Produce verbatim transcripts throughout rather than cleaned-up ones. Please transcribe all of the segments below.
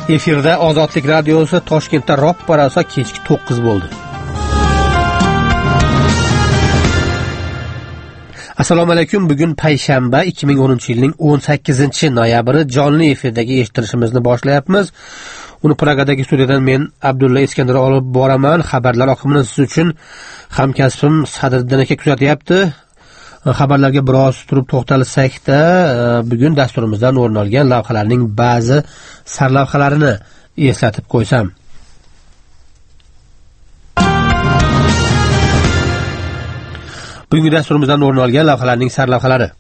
Efirda Ozodlik radiosi Toshkentda roppa-rosa kechki to'qqiz bo'ldi. Assalomu alaykum. Bugun payshanba, ikki ming o'ninchi yilning o'n sakkizinchi noyabri. Jonli efirdagi eshitirishimizni boshlayapmiz. Uni Pragadagi studiyadan men Abdulla Iskandar olib boraman. Xabarlar oqimini siz uchun hamkasbim Sadriddin aka kuzatyapti. Xabarlarga biroz turib to'xtalsak-da, bugun dasturimizdan o'rin olgan lavhalarning ba'zi sarlavhalarini eslatib qo'ysam. Bugungi dasturimizdan o'rin olgan lavhalarning sarlavhalari.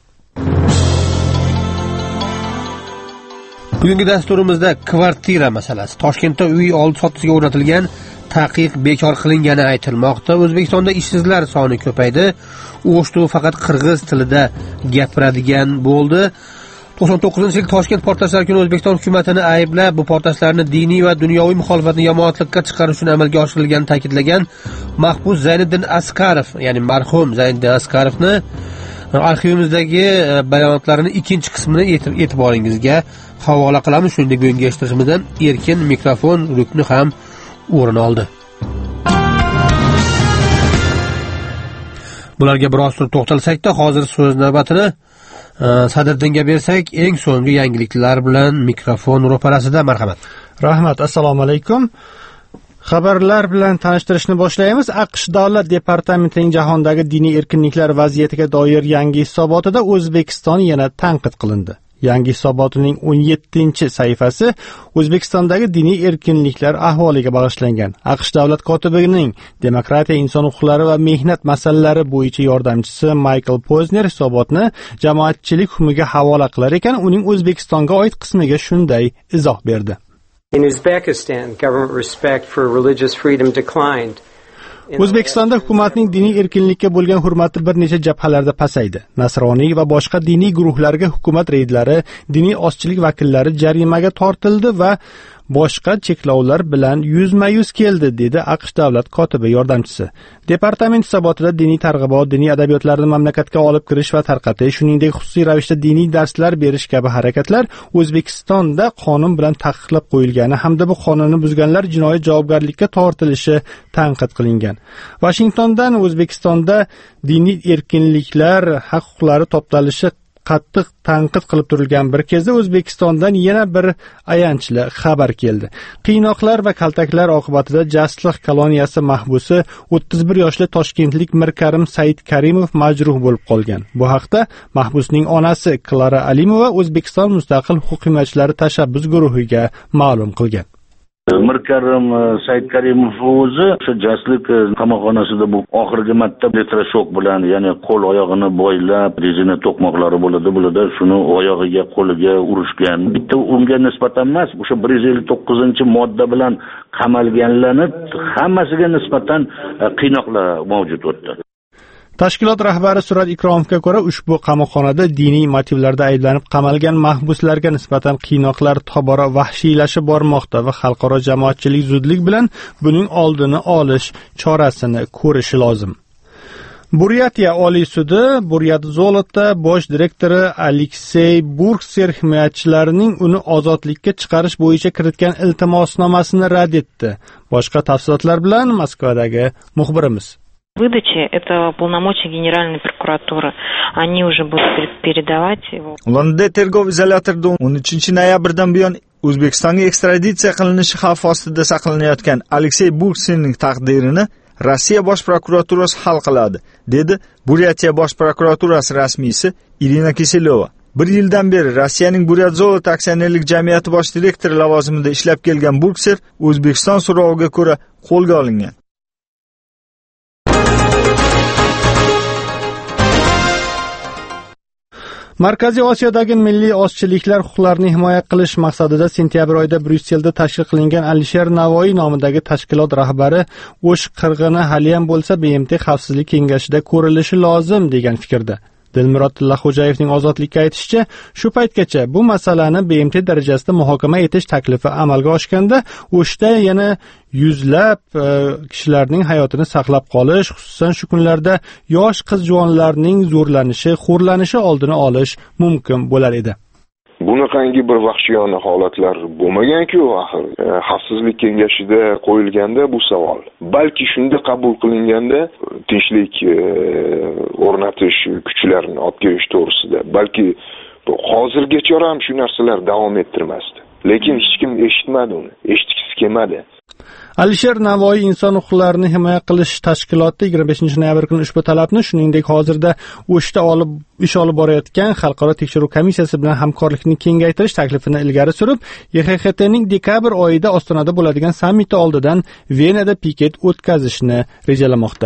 Bugungi dasturimizda kvartira masalasi. Toshkentda uy oldi sotishga o'rnatilgan taqiq bekor qilingani aytilmoqda. O'zbekistonda ishsizlar soni ko'paydi. O'shtu faqat qirg'iz tilida gapiradigan bo'ldi. to'qson to'qqizinchi yil Toshkent portlashlari kuni O'zbekiston hukumatini ayblab, bu portlashlarni diniy va dunyoviy muxolifatni yomonlikka chiqarish uchun amalga oshirilganini ta'kidlagan mahbus Zayniddin Askarov, ya'ni marhum Zayniddin Askarovni arxivimizdagi bayonotlarini ikkinchi qismini e'tiboringizga havola qilamiz. Shuningdek, bugungi eshittirishimizdan erkin mikrofon rukni ham o'rin oldi. Bularga biroz turib to'xtalsak-da, hozir so'z navbatini Sadriddinga bersak, eng so'nggi yangiliklar bilan mikrofon ro'parasida. Marhamat. Rahmat, assalomu alaykum. Xabarlar bilan tanishtirishni boshlaymiz. AQSh Davlat departamentining jahondagi diniy erkinliklar vaziyatiga doir yangi hisobotida O'zbekiston yana tanqid qilindi. Yangi hisobotining o'n yettinchi sahifasi O'zbekistondagi diniy erkinliklar ahvoliga bag'ishlangan. AQSh davlat kotibining demokratiya, inson huquqlari va mehnat masalalari bo'yicha yordamchisi Michael Posner hisobotni jamoatchilik hukmiga havola qilar ekan, uning O'zbekistonga oid qismiga shunday izoh berdi. In Uzbekistan, government respect for religious freedom declined. O'zbekistonda hukumatning diniy erkinlikka bo'lgan hurmati bir necha jabhalarda pasaydi. Nasroniy va boshqa diniy guruhlarga hukumat reydlari, diniy ozchilik vakillari jarimaga tortildi va boshqa cheklovlar bilan yuzma-yuz keldi, dedi AQSh davlat kotibi yordamchisi. Departament hisobotida diniy targ'ibot, diniy adabiyotlarni mamlakatga olib kirish va tarqatish, shuningdek xususiy ravishda diniy darslar berish kabi harakatlar O'zbekistonda qonun bilan taqiqlab qo'yilgani hamda bu qonunni buzganlar jinoiy javobgarlikka tortilishi tanqid qilingan. Washingtondan O'zbekistonda diniy erkinliklar, haq huquqlari toptalishi qattiq tanqid qilib turilgan bir kezda O'zbekistondan yana bir ayanchli xabar keldi. Qiynoqlar va kaltaklar oqibatida Jasliq koloniyasi mahbusi o'ttiz bir yoshli toshkentlik Mirkarim Said Karimov majruh bo'lib qolgan. Bu haqda mahbusning onasi Klara Alimova O'zbekiston mustaqil huquq himoyachilari tashabbus guruhiga ma'lum qilgan. Mirkarim Said Karimov o'zi o'sha Jasliq qamoqxonasida bu oxirgi marta elektroshok bilan, ya'ni qo'l oyog'ini bo'ylab, rezina to'qmoqlari bo'ladi, bo'ladi, shuni oyog'iga, qo'liga urishgan. Bitta unga nisbatan emas, o'sha bir yuz ellik to'qqizinchi modda bilan qamalganlarni hammasiga nisbatan qiynoqlar mavjud o'tdi. Tashkilot rahbari Surat Ikromovga ko'ra, ushbu qamoqxonada diniy motivlarda ayblanib qamalgan mahbuslarga nisbatan qiynoqlar tobora vahshiylashib bormoqda va xalqaro jamoatchilik zudlik bilan buning oldini olish chorasini ko'rishi lozim. Buryatiya Oliy sudi Buryat Zolotda bosh direktori Aleksey Burkser himoyachilarining uni ozodlikka chiqarish bo'yicha kiritgan iltimosnomasini rad etdi. Boshqa tafsilotlar bilan Moskvadagi muxbirimiz. Выдачи — это полномочия Генеральной прокуратуры. Они уже будут передавать его. Londonda tergov izolyatorida o'n uchinchi noyabrdan buyon O'zbekistonga ekstraditsiya qilinishi xavf ostida saqlanayotgan Aleksey Burkserning taqdirini Rossiya bosh prokuraturasi hal qiladi, dedi Buryatiya bosh prokuraturasi rasmiysi Irina Kiselova. Bir yildan beri Rossiyaning Buryat Zolot aksionerlik jamiyati bosh direktori lavozimida ishlab kelgan Burkser O'zbekiston so'roviga ko'ra qo'lga olingan. Markaziy Osiyodagi milliy ozchiliklar huquqlarini himoya qilish maqsadida sentyabr oyida Bryusselda tashkil qilingan Alisher Navoiy nomidagi tashkilot rahbari O'sh qirg'ini haliyam bo'lsa B M T xavfsizlik kengashida ko'rilishi lozim degan fikrda. Dilmurod Tillaxo'jayevning ozodlikka aytishicha, shu paytgacha bu masalani B M T darajasida muhokama etish taklifi amalga oshganda, o'shda yana yuzlab e, kishilarning hayotini saqlab qolish, xususan shu kunlarda yosh qiz-juvonlarning zo'rlanishi, xo'rlanishi oldini olish mumkin bo'lar edi. bunaqangi bir vahshiyona holatlar bo'lmagan-ku axir. Xavfsizlik kengashida qo'yilganda bu savol. Balki shunda qabul qilinganda tinchlik o'rnatish kuchlarini olib kelish to'g'risida. Balki hozirgacha ham shu narsalar davom ettirmasdi. Lekin hech kim eshitmadi uni. Eshitgisi kelmadi. Alisher Navoiy inson huquqlarini himoya qilish tashkiloti yigirma beshinchi noyabr kuni ushbu talabni, shuningdek hozirda O'shda olib ish olib borayotgan xalqaro tekshiruv komissiyasi bilan hamkorlikni kengaytirish taklifini ilgari surib, Y X X T'ning dekabr oyida Ostonada bo'ladigan sammiti oldidan Venada piket o'tkazishni rejalamoqda.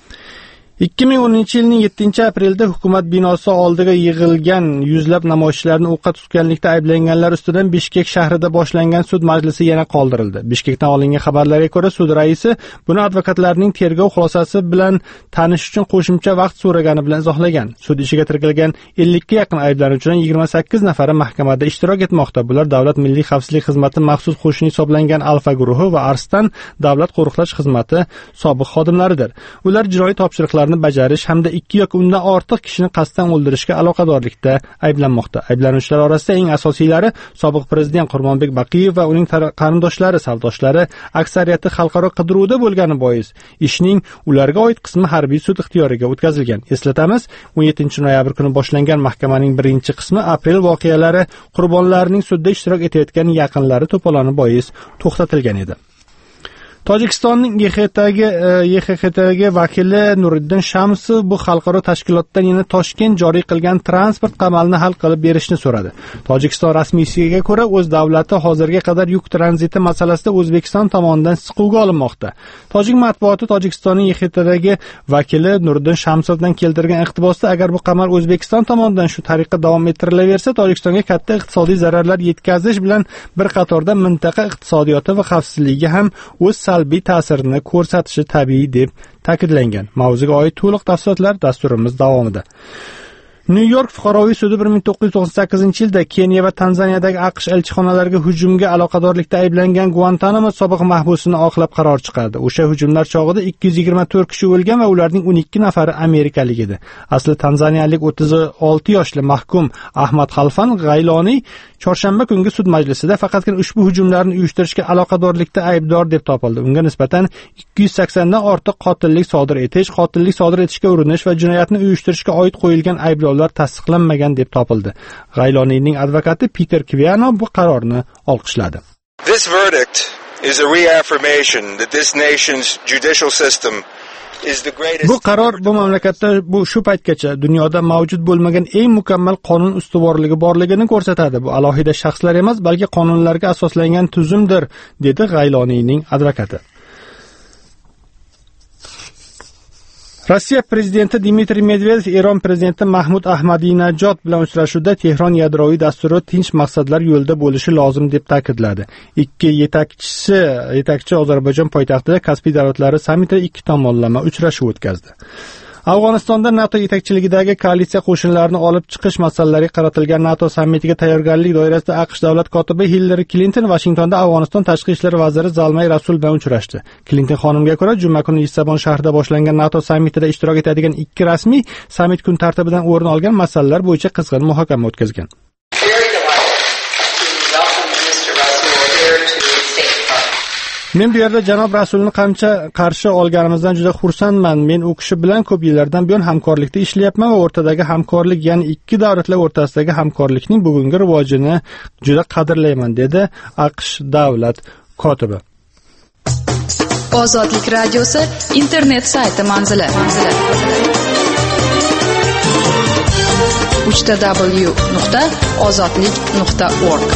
ikki ming o'ninchi yilning yettinchi aprelda hukumat binosi oldiga yig'ilgan yuzlab namoyishchilarni o'qqa tutganlikda ayblanganlar ustidan Bishkek shahrida boshlangan sud majlisi yana qoldirildi. Bishkekdan olingan xabarlarga ko'ra, sud raisi buni advokatlarning tergov xulosasi bilan tanish uchun qo'shimcha vaqt so'ragani bilan izohlagan. Sud ishiga kiritilgan ellikka yaqin ayblanuvchidan yigirma sakkiz nafari mahkamada ishtirok etmoqda. Bular Davlat milliy xavfsizlik xizmati maxsus qo'shini hisoblangan Alfa guruhi va Arstan davlat qo'riqlash xizmati sobiq xodimlaridir. Ular jinoiy topshiriqlar bajarish hamda ikki yoki undan ortiq kishini qasddan o'ldirishga aloqadorlikda ayblanmoqda. Ayblanuvchilar orasida eng asosiylari sobiq prezident Qurbonbek Baqiyev va uning qarindoshlari, sardoshlari, aksariyati xalqaro qidiruvda bo'lgani bois ishning ularga oid qismi harbiy sud ixtiyoriga o'tkazilgan. Eslatamiz, o'n yettinchi noyabr kuni boshlangan mahkamaning birinchi qismi aprel voqealari qurbonlarining sudda ishtirok etayotgan yaqinlari to'poloni bois to'xtatilgan edi. Tojikistonning Y X X T'dagi vakili Nuriddin Shamsov bu xalqaro tashkilotdan yana Toshkent joriy qilgan transport qamalini hal qilib berishni so'radi. Tojikiston rasmiysiga ko'ra, o'z davlati hozirga qadar yuk tranziti masalasida O'zbekiston tomonidan siquvga olinmoqda. Tojik matbuoti Tojikistonning Y X X T'dagi vakili Nuriddin Shamsovdan keltirgan iqtibosda, agar bu qamal O'zbekiston tomonidan shu tariqa davom ettirilaversa, Tojikistonga katta iqtisodiy zararlar yetkazish bilan bir qatorda mintaqa iqtisodiyoti va xavfsizligiga ham o'z salbiy ta'sirini ko'rsatishi tabiiy deb ta'kidlangan. Mavzuga oid to'liq tafsilotlar dasturimiz davomida. Nyu-York fuqaroviy sudi bir ming to'qqiz yuz to'qson sakkizinchi yilda Keniya va Tanzaniyadagi AQSh elchixonalariga hujumga aloqadorlikda ayblangan Guantanamo sobiq mahbusini oqlab qaror chiqardi. O'sha hujumlar chog'ida ikki yuz yigirma to'rt kishi o'lgan va ularning o'n ikki nafari amerikalik edi. Asli tanzaniyalik o'ttiz olti yoshli mahkum Ahmad Xalfan G'ayloniy chorshanba kungi sud majlisida faqatgina ushbu hujumlarni uyushtirishga aloqadorlikda aybdor deb topildi. Unga nisbatan ikki yuz sakson dan ortiq qotillik sodir etish, qotillik sodir etishga urinish va jinoyatni uyushtirishga oid qo'yilgan ayblovlar tasdiqlanmagan deb topildi. G'ayloniyning advokati Peter Kviano bu qarorni olqishladi. This verdict is a reaffirmation that this nation's judicial system Bu qaror bu mamlakatda bu shu paytgacha dunyoda mavjud bo'lmagan eng mukammal qonun ustuvorligi borligini ko'rsatadi. Bu alohida shaxslar emas, balki qonunlarga asoslangan tuzumdir, dedi G'ayloniyning advokati. Rossiya prezidenti Dmitriy Medvedev Eron prezidenti Mahmud Ahmadinajod bilan uchrashuvda Tehron yadroviy dasturi tinch maqsadlar yo'lida bo'lishi lozim deb ta'kidladi. Ikki yetakchisi yetakchi Ozarbayjon poytaxtida Kaspiy davlatlari sammitida ikki tomonlama uchrashuv o'tkazdi. Afg'onistonda NATO yetakchiligidagi koalitsiya qo'shinlarini olib chiqish masalalariga qaratilgan NATO sammitiga tayyorgarlik doirasida AQSh davlat kotibi Hillary Clinton Washingtonda Afg'oniston tashqi ishlar vaziri Zalmay Rasul bilan uchrashdi. Clinton xonimga ko'ra, juma kuni Lissabon shahrida boshlangan NATO sammitida ishtirok etadigan ikki rasmiy sammit kun tartibidan o'rin olgan masalalar bo'yicha qizg'in muhokama o'tkazgan. Men bu yerda janob Rasulni qancha qarshi olganimizdan juda xursandman. Men u kishi bilan ko'p yillardan buyon hamkorlikda ishlayapman va o'rtadagi hamkorlik, ya'ni ikki davlatlar o'rtasidagi hamkorlikning bugungi rivojini juda qadrlayman, dedi AQSh davlat kotibi. Ozodlik radiosi internet sayti manzili. uch w nuqta ozodlik nuqta org.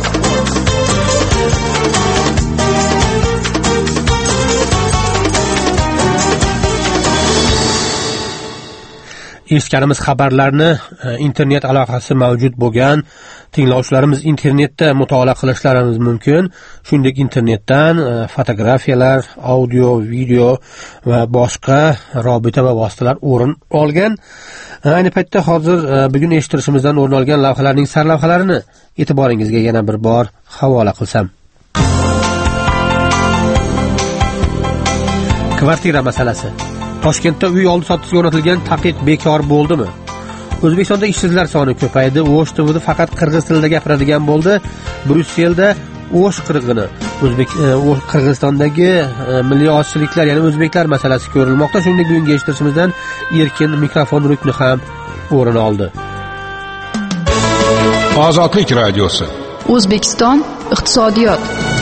Eshitganimiz xabarlarni internet aloqasi mavjud bo'lgan tinglovchilarimiz internetda mutolaa qilishlari mumkin. Shuningdek, internetdan fotografiyalar, audio, video va boshqa robita va vositalar o'rin olgan. Ayni paytda hozir bugun eshittirishimizdan o'rin olgan lavhalarning sarlavhalarini e'tiboringizga yana bir bor havola qilsam. Kvartira masalasi. Toshkentda uy oldi sotishga o'rnatilgan taqiq bekor bo'ldimi? O'zbekistonda ishsizlar soni ko'paydi. O'sh T V'da faqat qirg'iz tilida gapiradigan bo'ldi. Bryusselda O'sh qirg'ini, O'zbek Qirg'izistondagi milliy ozchiliklar, ya'ni o'zbeklar masalasi ko'rilmoqda. Shuningdek, bugungi eshittirishimizdan erkin mikrofon rukni ham o'rin oldi. Ozodlik radiosi. O'zbekiston iqtisodiyot.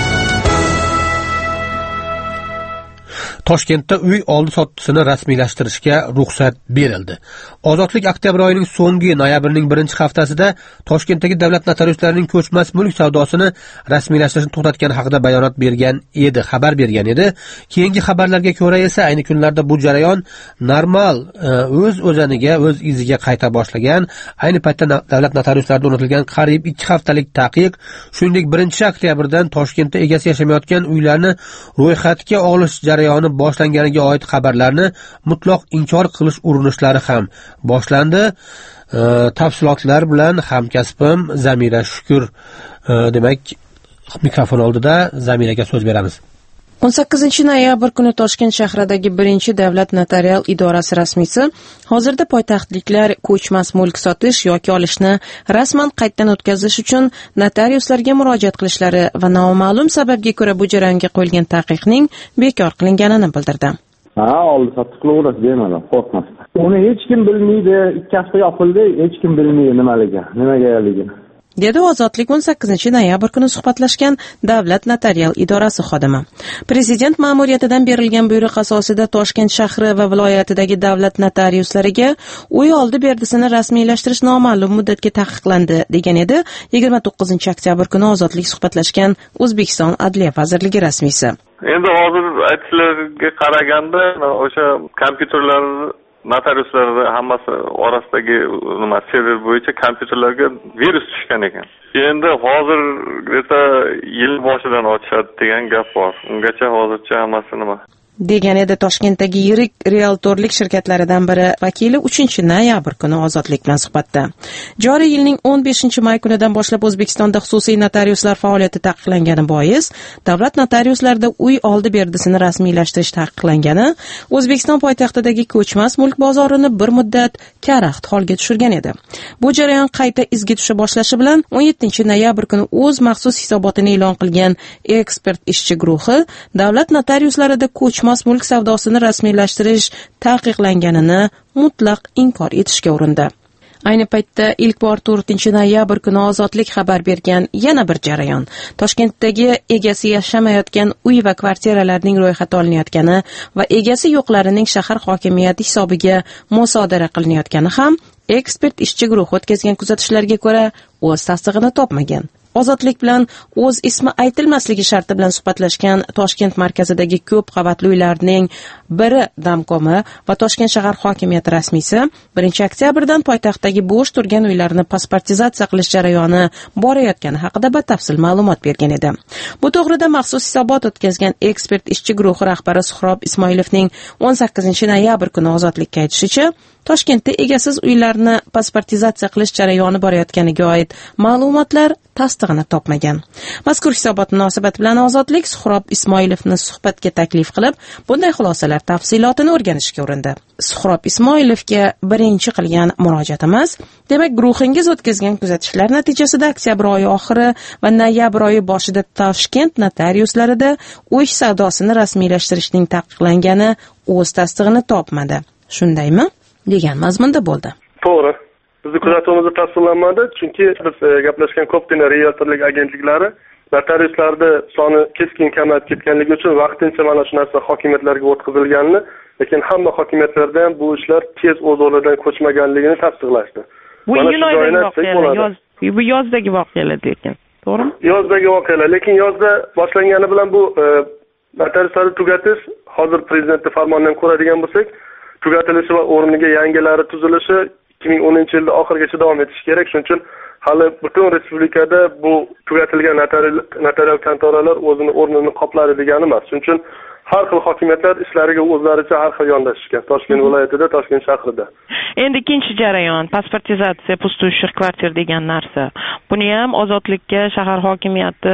Toshkentda uy oldi sotuvini rasmiylashtirishga ruxsat berildi. Ozodlik oktyabr oyining so'nggi noyabrning birinchi haftasida Toshkentdagi davlat notariuslarining ko'chmas mulk savdosini rasmiylashtirishni to'xtatgani haqida bayonot bergan edi, xabar bergan edi. Keyingi xabarlarga ko'ra esa ayni kunlarda bu jarayon normal o'z o'zaniga, o'z iziga qayta boshlagan. Ayni paytda davlat notariuslarida o'rnatilgan qariyb ikki haftalik taqiq, shuningdek birinchi oktyabrdan Toshkentda egasi yashamayotgan uylarni ro'yxatga olish jarayoni boshlanganiga oid xabarlarni mutlaq inkor qilish urinishlari ham boshlandi. E, tafsilotlar bilan hamkasbim Zamira Shukur e, demak mikrofon oldida Zamiraga so'z beramiz. o'n sakkizinchi noyabr kuni Toshkent shahridagi birinchi davlat notarial idorasi rasmiysi hozirda poytaxtliklar ko'chmas mulk sotish yoki olishni rasman qaytadan o'tkazish uchun notariuslarga murojaat qilishlari va noma'lum sababga ko'ra bu jarayonga qo'yilgan taqiqning bekor qilinganini bildirdi. Ha, oldi sotib qilaverasiz bemalol, qo'rqmasdan. Uni hech kim bilmaydi, ikki hafta yopildi, hech kim bilmaydi nimaligini, nimagaligini. dedi Ozodlik o'n sakkizinchi noyabr kuni suhbatlashgan davlat notarial idorasi xodimi. Prezident ma'muriyatidan berilgan buyruq asosida Toshkent shahri va viloyatidagi davlat notariuslariga uy oldi berdisini rasmiylashtirish noma'lum muddatga taqiqlandi degan edi yigirma to'qqizinchi oktyabr kuni Ozodlik suhbatlashgan O'zbekiston Adliya vazirligi rasmiysi. Endi hozir aytishlarga qaraganda o'sha kompyuterlar notariuslar hammasi orasidagi nima server bo'yicha kompyuterlarga virus tushgan ekan. Endi hozir esa yil boshidan ochishadi degan gap bor. Ungacha hozircha hammasi nima degan edi Toshkentdagi yirik realtorlik shirkatlaridan biri vakili uchinchi noyabr kuni Ozodlik bilan suhbatda. Joriy yilning o'n beshinchi may kunidan boshlab O'zbekistonda xususiy notariuslar faoliyati taqiqlangani bois davlat notariuslarida uy oldi berdisini rasmiylashtirish taqiqlangani O'zbekiston poytaxtidagi ko'chmas mulk bozorini bir muddat karaxt holga tushirgan edi. Bu jarayon qayta izga tusha boshlashi bilan o'n yettinchi noyabr kuni o'z maxsus hisobotini e'lon qilgan ekspert ishchi guruhi davlat notariuslarida ko'chmas mulk savdosini rasmiylashtirish taqiqlanganini mutlaq inkor etishga urindi. Ayni paytda ilk bor to'rtinchi noyabr kuni Ozodlik xabar bergan yana bir jarayon Toshkentdagi egasi yashamayotgan uy va kvartiralarning ro'yxati olinayotgani va egasi yo'qlarining shahar hokimiyati hisobiga musodara qilinayotgani ham ekspert ishchi guruhi o'tkazgan kuzatishlarga ko'ra o'z tasdig'ini topmagan. Ozodlik bilan o'z ismi aytilmasligi sharti bilan suhbatlashgan Toshkent markazidagi ko'p qavatli uylarning biri Damkomi va Toshkent shahar hokimiyati rasmiysi birinchi oktyabrdan poytaxtdagi bo'sh turgan uylarni pasportizatsiya qilish jarayoni borayotgani haqida batafsil ma'lumot bergan edi. Bu to'g'rida maxsus hisobot o'tkazgan ekspert ishchi guruhi rahbari Suhrob Ismoilovning o'n sakkizinchi noyabr kuni Ozodlikka aytishicha, Toshkentda egasiz uylarni pasportizatsiya qilish jarayoni borayotganiga oid ma'lumotlar tasdig'ini topmagan. Mazkur hisobot munosabati bilan Ozodlik Suhrob Ismoilovni suhbatga taklif qilib, bunday xulosalar tafsilotini o'rganishga urindi. Suhrob Ismoilovga birinchi qilgan murojaatimiz, demak, guruhingiz o'tkazgan kuzatishlar natijasida oktyabr oyi oxiri va noyabr oyi boshida Toshkent notariuslarida uy savdosini rasmiylashtirishning taqiqlangani o'z tasdig'ini topmadi. Shundaymi? degan mazmunda bo'ldi. To'g'ri. Bizning kuzatuvimizda tasdiqlanmadi, chunki biz gaplashgan ko'pgina realtorlik agentliklari notariuslarni soni keskin kamayib ketganligi uchun vaqtincha mana shu narsa hokimiyatlarga o'tkazilganini, lekin hamma hokimiyatlarda ham bu ishlar tez o'z o'rnidan ko'chmaganligini tasdiqlashdi. Bu iyul oyidagi voqealar, yoz, bu yozdagi voqealar ekan. To'g'rimi? Yozdagi voqealar, lekin yozda boshlangani bilan bu notariuslarni tugatish, hozir prezidentning farmonidan ko'radigan bo'lsak, tugatilishi va o'rniga yangilari tuzilishi ikki ming o'ninchi yilda oxirigacha davom etishi kerak. Shuning uchun hali butun respublikada bu tugatilgan notarial kontoralar o'zini o'rnini qopladi degani emas. Shuning uchun har xil hokimiyatlar ishlariga o'zlaricha har xil yondashishgan. Toshkent viloyatida, Toshkent shahrida. Endi ikkinchi jarayon pasportizatsiya, pustuvshir kvartir degan narsa. Buni ham Ozodlikka shahar hokimiyati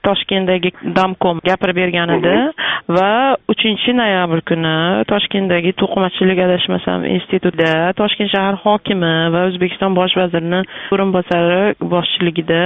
Toshkentdagi Damkom gapirib bergan edi va uchinchi noyabr kuni Toshkentdagi to'qimachilik adashmasam institutida Toshkent shahar hokimi va O'zbekiston bosh vazirining o'rinbosari boshchiligida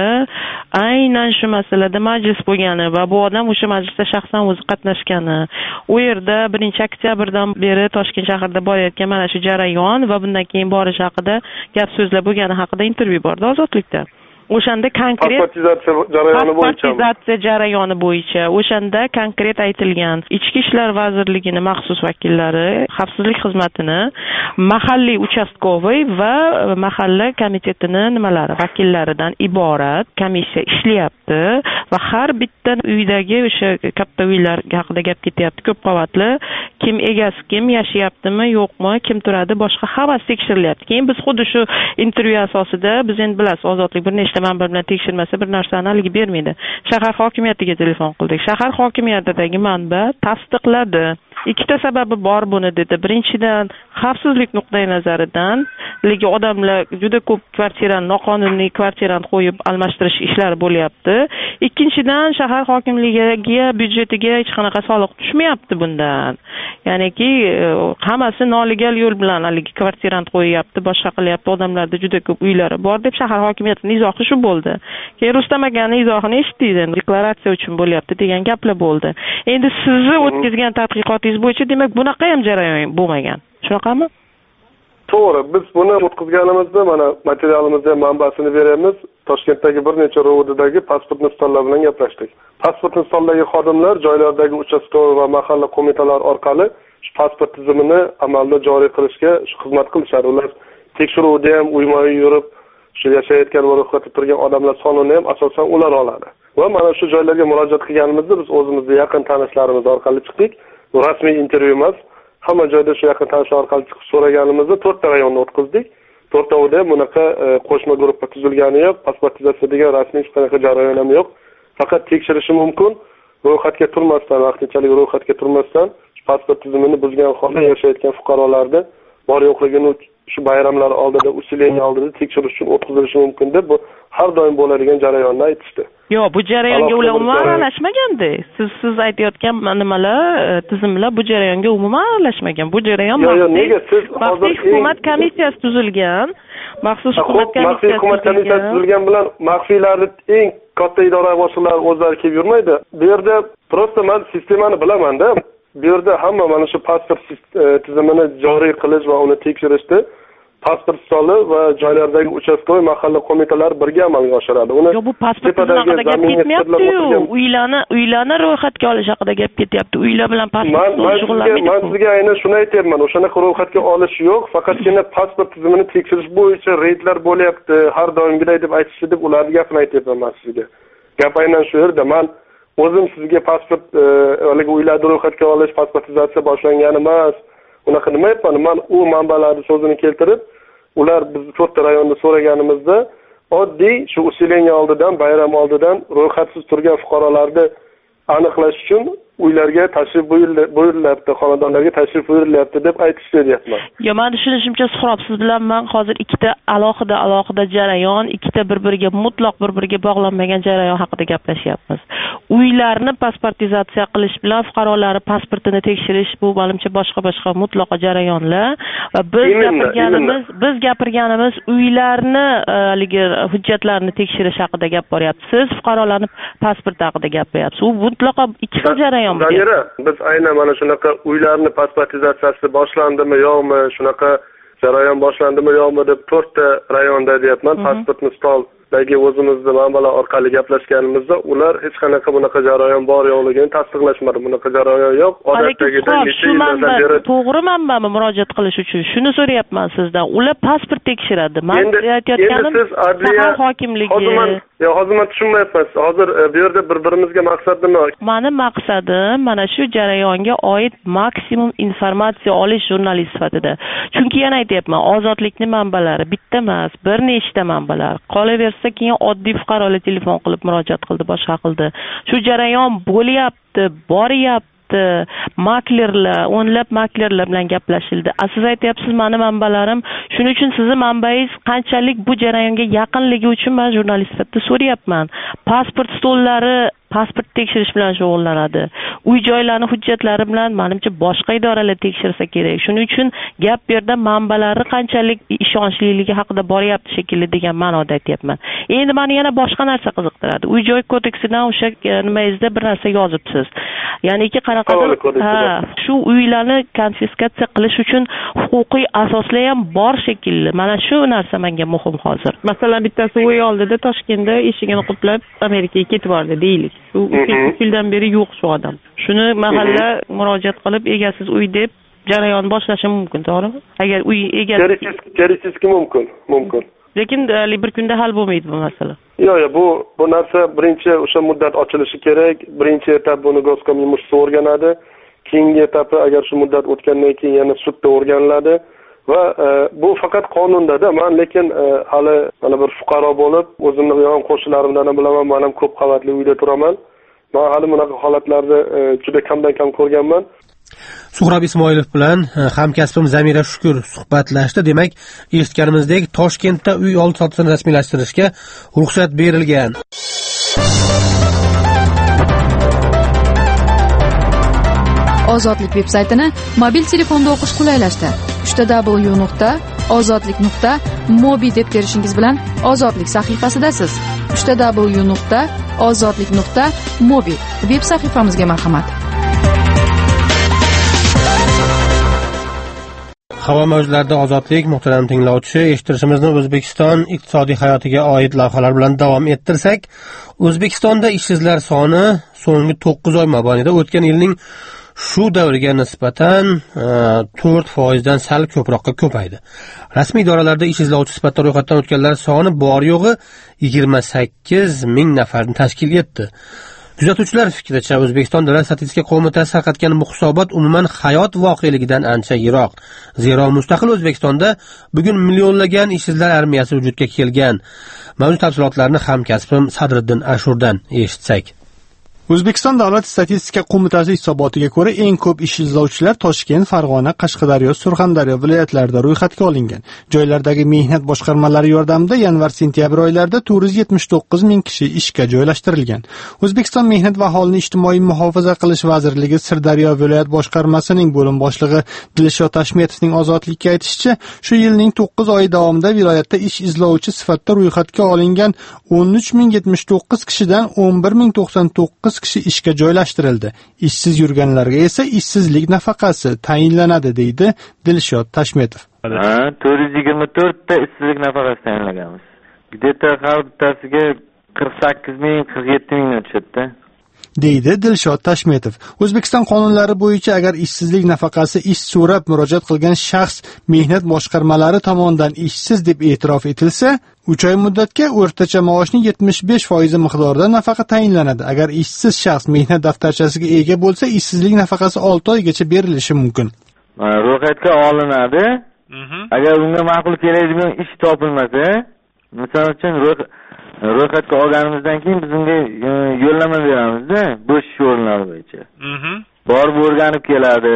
aynan shu masalada majlis bo'lgani va bu odam o'sha majlisda shaxsan o'zi qatnashgani, u yerda birinchi oktyabrdan beri Toshkent shahrida borayotgan mana shu jarayon va bundan keyin borish haqida gap so'zlar bo'lgani haqida intervyu bordi Ozodlikda. O'shanda konkret pasportizatsiya jarayoni bo'yicha pasportizatsiya jarayoni bo'yicha o'shanda konkret aytilgan Ichki ishlar vazirligini maxsus vakillari, xavfsizlik xizmatini, mahalliy uchastkovoy va mahalla komitetini nimalari vakillaridan iborat komissiya ishlayapti va har bitta uydagi o'sha katta uylar haqida gap ketyapti, ko'p qavatli, kim egasi kim, yashayaptimi, yo'qmi, kim turadi, boshqa hammasi tekshirilyapti. Keyin biz xuddi shu intervyu asosida biz endi bilasiz, Ozodlik bir nechta manba bilan tekshirmasa bir narsani haligi bermaydi. Shahar hokimiyatiga telefon qildik. Shahar hokimiyatidagi manba tasdiqladi. Ikkita sababi bor buni dedi. Birinchidan, xavfsizlik nuqtai nazaridan, lekin odamlar juda ko'p kvartirani, noqonuniy kvartirani qo'yib almashtirish ishlari bo'lyapti. Ikkinchidan, shahar hokimligiga, byudjetiga hech qanaqa soliq tushmayapti bundan. Ya'niki hammasi noligal yo'l bilan haligi kvartirani qo'yyapti, boshqa qilyapti. Odamlarda juda ko'p uylari bor deb shahar hokimiyatining izohi shu bo'ldi. Keyin Rustam akaning izohini eshitdik, deklaratsiya uchun bo'lyapti degan gaplar bo'ldi. Endi sizni o'tkazgan tadqiqotingiz bo'yicha demak bunaqa ham jarayon bo'lmagan. Shunaqami? To'g'ri, biz buni o'tkazganimizda mana materialimizda manbasini beramiz. Toshkentdagi bir necha ro'ydagi pasport nusxalari bilan gaplashdik. Pasport nusxalaridagi xodimlar joylardagi uchastkavoy va mahalla qo'mitalar orqali shu pasport tizimini amalda joriy qilishga shu xizmat qilishadi. Ular tekshiruvda ham uyma-uy yurib, shu yashayotgan va ro'yxatda turgan odamlar sonini ham asosan ular oladi. Va mana shu joylarga murojaat qilganimizda biz o'zimizning yaqin tanishlarimiz orqali chiqdik. Bu rasmiy intervyu emas. Hamma joyda shu yaqin tanishlar orqali chiqib so'raganimizda to'rtta rayonni o'tkazdik. To'rtovida bunaqa qo'shma guruhga tuzilgani yo'q, pasportizatsiya degan rasmiy hech qanaqa jarayon ham yo'q. Faqat tekshirishi mumkin. Ro'yxatga turmasdan, vaqtinchalik ro'yxatga turmasdan pasport tizimini buzgan holda yashayotgan fuqarolarni bor yo'qligini shu bayramlar oldida, usileniya oldida tekshirish uchun o'tkazilishi mumkin deb bu har doim bo'ladigan jarayonni aytishdi. Yo'q, bu jarayonga ular umuman aralashmaganda. Siz siz aytayotgan nimalar, tizimlar bu jarayonga umuman aralashmagan. Bu jarayon maxsus hukumat komissiyasi tuzilgan. Maxsus hukumat komissiyasi tuzilgan bilan maxfiylarni eng katta idora boshliqlari o'zlari kelib yurmaydi. Bu yerda prosta men sistemani bilaman-da. Bu yerda hamma mana shu pasport tizimini joriy qilish va uni tekshirishda pasport stoli va joylardagi uchastkovoy mahalla qo'mitalari birga amalga oshiradi. Uni yo'q, bu pasport haqida gap ketmayapti-yu. Uylarni, uylarni ro'yxatga olish haqida gap ketyapti. Uylar bilan pasport shug'ullanmaydi. Men sizga aynan shuni aytayapman. O'shanaqa ro'yxatga olish yo'q, faqatgina pasport tizimini tekshirish bo'yicha reydlar bo'lyapti. Har doimgidek deb aytishdi deb ularning gapini aytayapman men sizga. Gap aynan shu yerda. Men o'zim sizga pasport haligi uylarni ro'yxatga olish, pasportizatsiya boshlangan emas. Unaqa demayapman. Men u manbalarning so'zini keltirib, ular biz to'rtta rayonni so'raganimizda oddiy shu usileniya oldidan, bayram oldidan ro'yxatsiz turgan fuqarolarni aniqlash uchun uylarga tashrif buyurilyapti, xonadonlarga tashrif buyurilyapti deb aytishdi deyapman. Yo, men tushunishimcha Suhrob, siz bilan men hozir ikkita alohida alohida jarayon, ikkita bir-biriga mutlaq bir-biriga bog'lanmagan jarayon haqida gaplashyapmiz. Uylarni pasportizatsiya qilish bilan fuqarolar pasportini tekshirish bu menimcha boshqa-boshqa mutlaqo jarayonlar va biz gapirganimiz, biz gapirganimiz uylarni haligi hujjatlarini tekshirish haqida gap boryapti. Siz fuqarolarning pasporti haqida gapiryapsiz. U mutlaqo ikki xil jarayon. Zanjira, biz aynan mana shunaqa uylarni pasportizatsiyasi boshlandimi yo'qmi, shunaqa jarayon boshlandimi yo'qmi deb to'rtta rayonda deyapman. Pasportni stoldagi o'zimizning manbalar orqali gaplashganimizda ular hech qanaqa bunaqa jarayon bor yo'qligini tasdiqlashmadi. Bunaqa jarayon yo'q. Odatdagidek necha yillardan beri to'g'ri manbami murojaat qilish uchun shuni so'rayapman sizdan. Ular pasport tekshiradi. Men aytayotganim shahar hokimligi. Yo'q, hozir men tushunmayapman. Hozir bu yerda bir-birimizga maqsad nima? Meni maqsadim mana shu jarayonga oid maksimum informatsiya olish jurnalist sifatida. Chunki yana aytayapman, Ozodlikning manbalari bitta emas, bir nechta manbalar. Qolaversa keyin oddiy fuqarolar telefon qilib murojaat qildi, boshqa qildi. Shu jarayon bo'lyapti, boryapti. Maklerlar, o'nlab maklerlar bilan gaplashildi. Siz aytayapsiz, meni manbalarim, shuning uchun sizning manbangiz qanchalik bu jarayonga yaqinligi uchun men jurnalist sifatida so'rayapman. Pasport stollari pasport tekshirish bilan shug'ullanadi. Uy joylarning hujjatlari bilan menimcha boshqa idoralar tekshirsa kerak. Shuning uchun gap bu yerda manbalari qanchalik ishonchliligi haqida boryapti shekilli degan ma'noda aytyapman. Endi meni yana boshqa narsa qiziqtiradi. Uy joy kodeksidan o'sha nimangizda bir narsa yozibsiz. Ya'niki qanaqadir ha, shu uylarni konfiskatsiya qilish uchun huquqiy asoslar ham bor shekilli. Mana shu narsa menga muhim hozir. Masalan, bittasi uy oldida Toshkentda eshigini qoplab Amerikaga ketib bordi deylik. Shu uch yildan beri yo'q shu odam. Shuni mahalla murojaat qilib egasiz uy deb jarayon boshlashi mumkin, to'g'rimi? Agar uy egasi Jarisiski mumkin, mumkin. Lekin bir kunda hal bo'lmaydi bu masala. Yo'q, yo'q, bu bu narsa birinchi o'sha muddat ochilishi kerak. Birinchi etap buni Goskom yumushchisi o'rganadi. Keyingi etapi agar shu muddat o'tgandan keyin yana sudda o'rganiladi va e, bu faqat qonundada. Men lekin e, hali mana bir fuqaro bo'lib, o'zimning yon qo'shnilarimdan ham bilaman, men ham ko'p qavatli uyda turaman. Men hali bunaqa holatlarni e, juda kamdan kam ko'rganman. Suhrob Ismoilov bilan hamkasbim Zamira Shukur suhbatlashdi. Demak, eshitganimizdek Toshkentda uy oldi sotishni rasmiylashtirishga ruxsat berilgan. Ozodlik veb-saytini mobil telefonda o'qish qulaylashdi. w w w nuqta ozodlik nuqta mobi deb terishingiz bilan Ozodlik sahifasidasiz. w w w nuqta ozodlik nuqta mobi veb sahifamizga marhamat. Havo mavjlarida ozodlik, muhtaram tinglovchi, eshittirishimizni O'zbekiston iqtisodiy hayotiga oid lavhalar bilan davom ettirsak, O'zbekistonda ishsizlar soni so'nggi to'qqiz oy mobaynida o'tgan yilning shu davriga nisbatan to'rt foizdan sal ko'proqqa ko'paydi. Rasmiy idoralarda ish izlovchi sifatida ro'yxatdan o'tganlar soni bor yo'g'i yigirma sakkiz ming nafarni tashkil etdi. Kuzatuvchilar fikricha O'zbekiston Davlat statistika qo'mitasi tarqatgan bu hisobot umuman hayot voqeligidan ancha yiroq. Zero mustaqil O'zbekistonda bugun millionlagan ishsizlar armiyasi vujudga kelgan. Mavjud tafsilotlarni hamkasbim Sadriddin Ashurdan eshitsak. O'zbekiston Davlat statistika qo'mitasi hisobotiga ko'ra, eng ko'p ish izlovchilar Toshkent, Farg'ona, Qashqadaryo, Surxondaryo viloyatlarida ro'yxatga olingan. Joylardagi mehnat boshqarmalari yordamida yanvar-sentyabr oylarida to'rt yuz yetmish to'qqiz ming kishi ishga joylashtirilgan. O'zbekiston Mehnat va aholini ijtimoiy muhofaza qilish vazirligi Sirdaryo viloyat boshqarmasining bo'lim boshlig'i Dilshod Tashmetovning Ozodlikka aytishicha, shu yilning to'qqiz oyi davomida viloyatda ish izlovchi sifatida ro'yxatga olingan o'n uch ming yetmish to'qqiz kishidan o'n bir ming to'qson to'qqiz kishi ishga joylashtirildi. Ishsiz yurganlarga esa ishsizlik nafaqasi tayinlanadi, deydi Dilshod Tashmetov. Ha, to'rt yuz yigirma to'rt ta ishsizlik nafaqasi tayinlaganmiz. Где-то har bittasiga qirq sakkiz ming, qirq yetti ming tushadi. deydi Dilshod Tashmetov. O'zbekiston qonunlari bo'yicha agar ishsizlik nafaqasi ish so'rab murojaat qilgan shaxs mehnat boshqarmalari tomonidan ishsiz deb e'tirof etilsa, uch oy muddatga o'rtacha maoshning yetmish besh foizi miqdorida nafaqa tayinlanadi. Agar ishsiz shaxs mehnat daftarchasiga ega bo'lsa, ishsizlik nafaqasi olti oygacha berilishi mumkin. Ro'yxatga olinadi. Agar unga ma'qul keladigan ish topilmasa, misol uchun ro'yxatga olganimizdan keyin biz unga yo'llanma beramiz-da, bo'sh o'rinlar bo'yicha. Borib o'rganib keladi.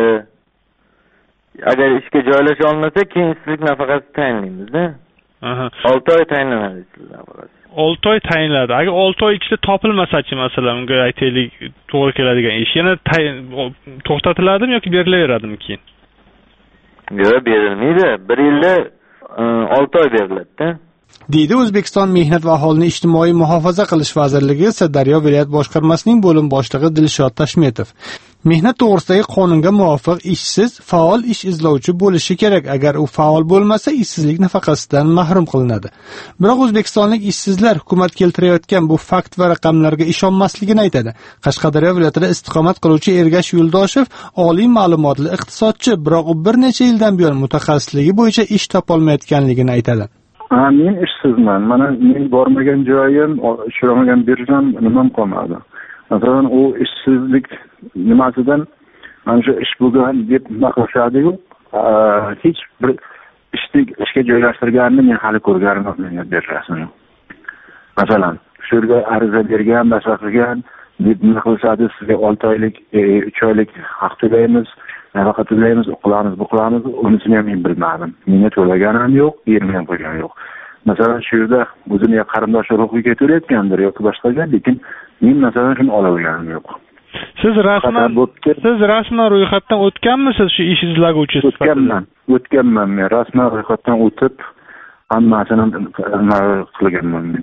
Agar ishga joylasha olmasa, keyin ishsizlik nafaqasi tayinlaymiz-da. olti oy tayinlanadi ishsizlik nafaqasi. olti oy tayinlanadi. Agar olti oy ichida topilmasa-chi, masalan, unga aytaylik, to'g'ri keladigan ish yana to'xtatiladimi yoki berilaveradimi keyin? Yo'q, berilmaydi. bir yilda olti oy beriladi-da. deydi O'zbekiston Mehnat va aholini ijtimoiy muhofaza qilish vazirligi Sirdaryo viloyat boshqarmasining bo'lim boshlig'i Dilshod Tashmetov. Mehnat to'g'risidagi qonunga muvofiq ishsiz faol ish izlovchi bo'lishi kerak. Agar u faol bo'lmasa, ishsizlik nafaqasidan mahrum qilinadi. Biroq o'zbekistonlik ishsizlar hukumat keltirayotgan bu fakt va raqamlarga ishonmasligini aytadi. Qashqadaryo viloyatida istiqomat qiluvchi Ergash Yo'ldoshev oliy ma'lumotli iqtisodchi, biroq u bir necha yildan buyon mutaxassisligi bo'yicha ish topolmayotganligini aytadi. Ha, men ishsizman. Mana men bormagan joyim, ishlamagan birjam nimam qolmadi. Masalan, u ishsizlik nimasidan mana shu ish bo'lgan deb maqlashadi-yu, hech bir ishlik ishga joylashtirganini men hali ko'rganim yo'q menga berasini. Masalan, shu yerga ariza bergan, basa qilgan deb maqlashadi, sizga olti oylik, uch oylik haq to'laymiz, nafaqa to'laymiz, qilamiz, bu qilamiz, unisini ham men bilmadim. Menga to'laganim yo'q, yerni ham qo'yganim yo'q. masalan shu yerda o'zini qarindoshi ruhiy ketaverayotgandir yoki boshqaga, lekin men masalan shuni ola olganim yo'q. Siz rasman siz rasman ro'yxatdan o'tganmisiz shu ish izlaguvchi sifatida? O'tganman. O'tganman men. Rasman ro'yxatdan o'tib hammasini qilganman men.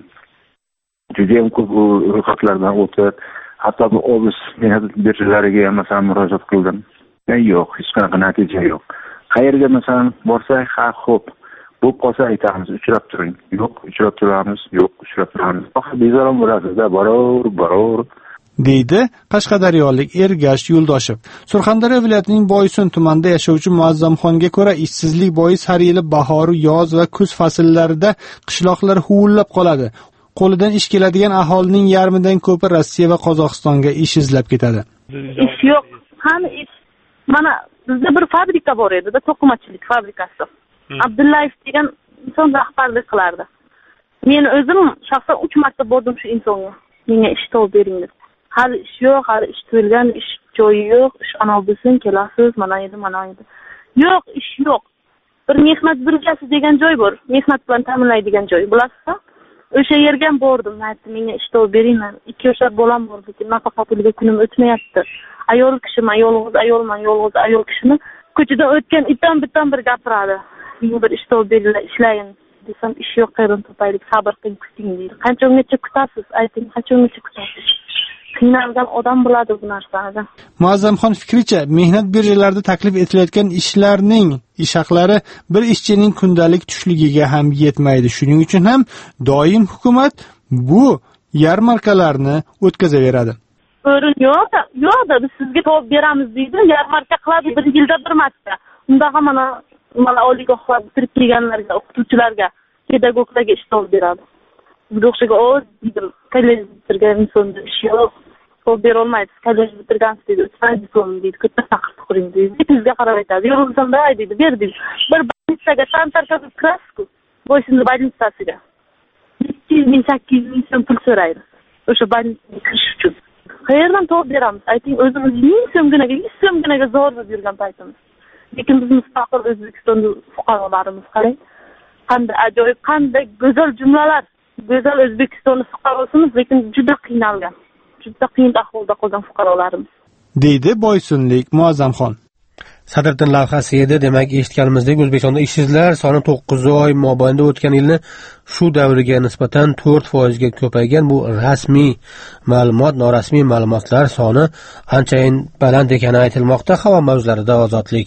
Juda ham ko'p ro'yxatlardan o'tib, hatto bu obis mehnat birjalariga ham masalan murojaat qildim. Yo'q, hech qanaqa natija yo'q. Qayerga masalan borsak, ha, xo'p, bo'lib qolsa aytamiz, uchrab turing. Yo'q, uchrab turamiz, yo'q, uchrab turamiz. Faqat bezorim bo'lasizda, boror, boror. deydi qashqadaryolik Ergash Yo'ldoshev. Surxondaryo viloyatining Boysun tumanida yashovchi Muazzamxonga ko'ra, ishsizlik bois har yili bahor, yoz va kuz fasllarida qishloqlar huvillab qoladi. Qo'lidan ish keladigan aholining yarmidan ko'pi Rossiya va Qozog'istonga ish izlab ketadi. Ish yo'q. Qani ish? Mana bizda bir fabrika bor edi-da, to'qimachilik fabrikasi. Abdullayev degan inson rahbarlik qilardi. Men o'zim shaxsan uch marta bordim shu insonga. Menga ish topib bering deb. Hali ish yo'q, hali ish to'lgan, ish joyi yo'q, ish ana bo'lsin, kelasiz, mana edi, mana edi. Yo'q, ish yo'q. Bir mehnat birjasi degan joy bor. Mehnat bilan ta'minlaydigan joy. Bilasizmi? O'sha yerga bordim, aytdim, menga ish topib beringlar. ikki yoshar bolam bor, lekin nafaqa puliga kunim o'tmayapti. Ayol kishiman, yolg'iz ayolman, yolg'iz ayol kishini ko'chadan o'tgan itdan bittan bir gapiradi. Menga bir ish topib beringlar, ishlayin desam, ish yo'q, qayerdan topaylik, sabr qiling, kuting deydi. Qanchagacha kutasiz? Ayting, qanchagacha kutasiz? Qiynalgan odam biladi bu narsani. Muazzamxon fikricha, mehnat birjalarida taklif etilayotgan ishlarning ish haqlari bir ishchining kundalik tushligiga ham yetmaydi. Shuning uchun ham doim hukumat bu yarmarkalarni o'tkazaveradi. O'rin yo'q-da, yo'q-da, biz sizga topib beramiz deydi, yarmarka qiladi bir yilda bir marta. Undaqa mana mana oliygohlar bitirib kelganlarga, o'qituvchilarga, pedagoglarga ish topib beradi. Biz o'xshaga o'z dedim, kollej bitirgan insonda ish yo'q. Topib bera olmaysiz, kollej bitirgansiz deydi, o'tmaydi so'm deydi, ko'cha taqib turing deydi. Bizga qarab aytadi, yo'q bay deydi, ber deydi. Bir больницаga tantarka kirasiz-ku, Boysunli больницasiga. yetti yuz ming, sakkiz yuz ming so'm pul so'raydi. O'sha больницаga kirish uchun. Qayerdan topib beramiz? Ayting, o'zimiz ming so'mginaga, yuz so'mginaga zo'rlab yurgan paytimiz. Lekin biz mustaqil O'zbekistonda fuqarolarimiz qarang. Qanday ajoyib, qanday go'zal jumlalar. Go'zal O'zbekistonning fuqarosimiz, lekin juda qiynalgan. Juda qiyin ahvolda qolgan fuqarolarimiz. deydi Boysunlik Muazzamxon. Sadriddin lavhasi edi, demak eshitganimizdek O'zbekistonda ishsizlar soni to'qqiz oy mobaynida o'tgan yilni shu davriga nisbatan to'rt foiz ga ko'paygan. Bu rasmiy ma'lumot, norasmiy ma'lumotlar soni anchayin baland ekani aytilmoqda. Havo mavzularida ozodlik.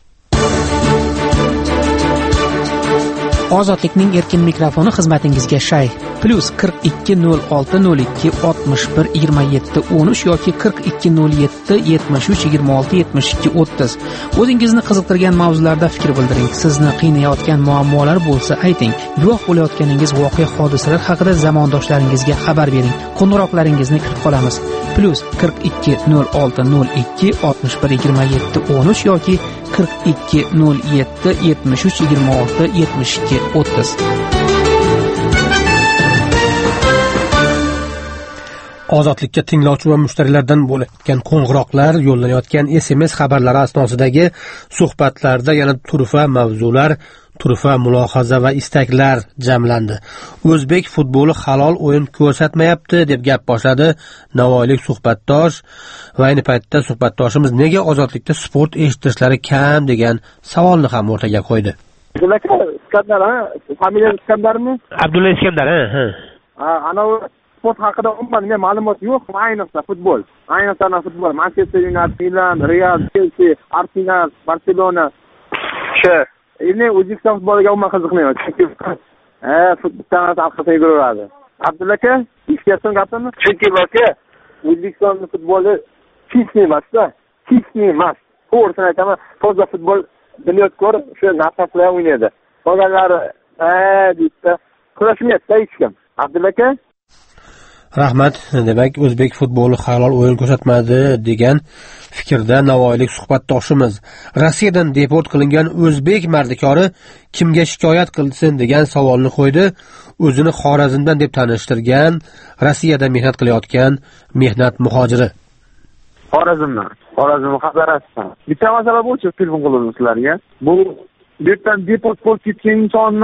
Ozodlikning erkin mikrofoni xizmatingizga shay. Plus qirq ikki nol olti nol ikki oltmish bir yigirma yetti o'n uch yoki qirq ikki nol yetti yetmish uch yigirma olti yetmish ikki o'ttiz. O'zingizni qiziqtirgan mavzularda fikr bildiring. Sizni qiynayotgan muammolar bo'lsa ayting. Guvoh bo'layotganingiz voqea hodisalar haqida zamondoshlaringizga xabar bering. Qo'ng'iroqlaringizni kutib qolamiz. Plus qirq ikki nol olti nol ikki oltmish bir yigirma yetti o'n uch yoki qirq ikki nol yetti yetmish uch yigirma olti yetmish ikki o'ttiz. Ozodlikka tinglovchi va mushtariylardan bo'layotgan qo'ng'iroqlar, yo'llanayotgan S M S xabarlari asnosidagi suhbatlarda yana turfa mavzular, turfa mulohaza va istaklar jamlandi. O'zbek futboli halol o'yin ko'rsatmayapti deb gap boshladi navoiylik suhbatdosh va ayni paytda suhbatdoshimiz nega ozodlikda sport eshittirishlari kam degan savolni ham o'rtaga qo'ydi. Iskandar, ha? Familiya Iskandarmi? Abdulla Iskandar, ha. Ha, ana sport haqida umuman menga ma'lumot yo'q, ayniqsa futbol. Ayniqsa futbol, Manchester United, Milan, Real, Chelsea, Arsenal, Barcelona. Shu. Endi O'zbekiston futboliga umuman qiziqmayman. Chunki ha, futboldan orqasiga yuraveradi. Abdulla aka, ishkasdan gapirmi? Chunki aka, O'zbekiston futboli kisni emas-da. Kisni emas. To'g'risini aytaman, toza futbol bunyodkor shu nafaslar o'ynaydi. Qolganlari ha, deydi, kurashmayapti hech kim. Abdulla aka, rahmat. Demak, o'zbek futboli halol o'yin ko'rsatmadi degan fikrda navoiylik suhbatdoshimiz. Rossiyadan deport qilingan o'zbek mardikori kimga shikoyat qilsin degan savolni qo'ydi. O'zini Xorazmdan deb tanishtirgan, Rossiyada mehnat qilayotgan mehnat muhojiri. Xorazmdan. Xorazm xabarasidan. Bitta masala bo'yicha telefon qildim sizlarga. Bu bu yerdan deport bo'lib ketgan insonni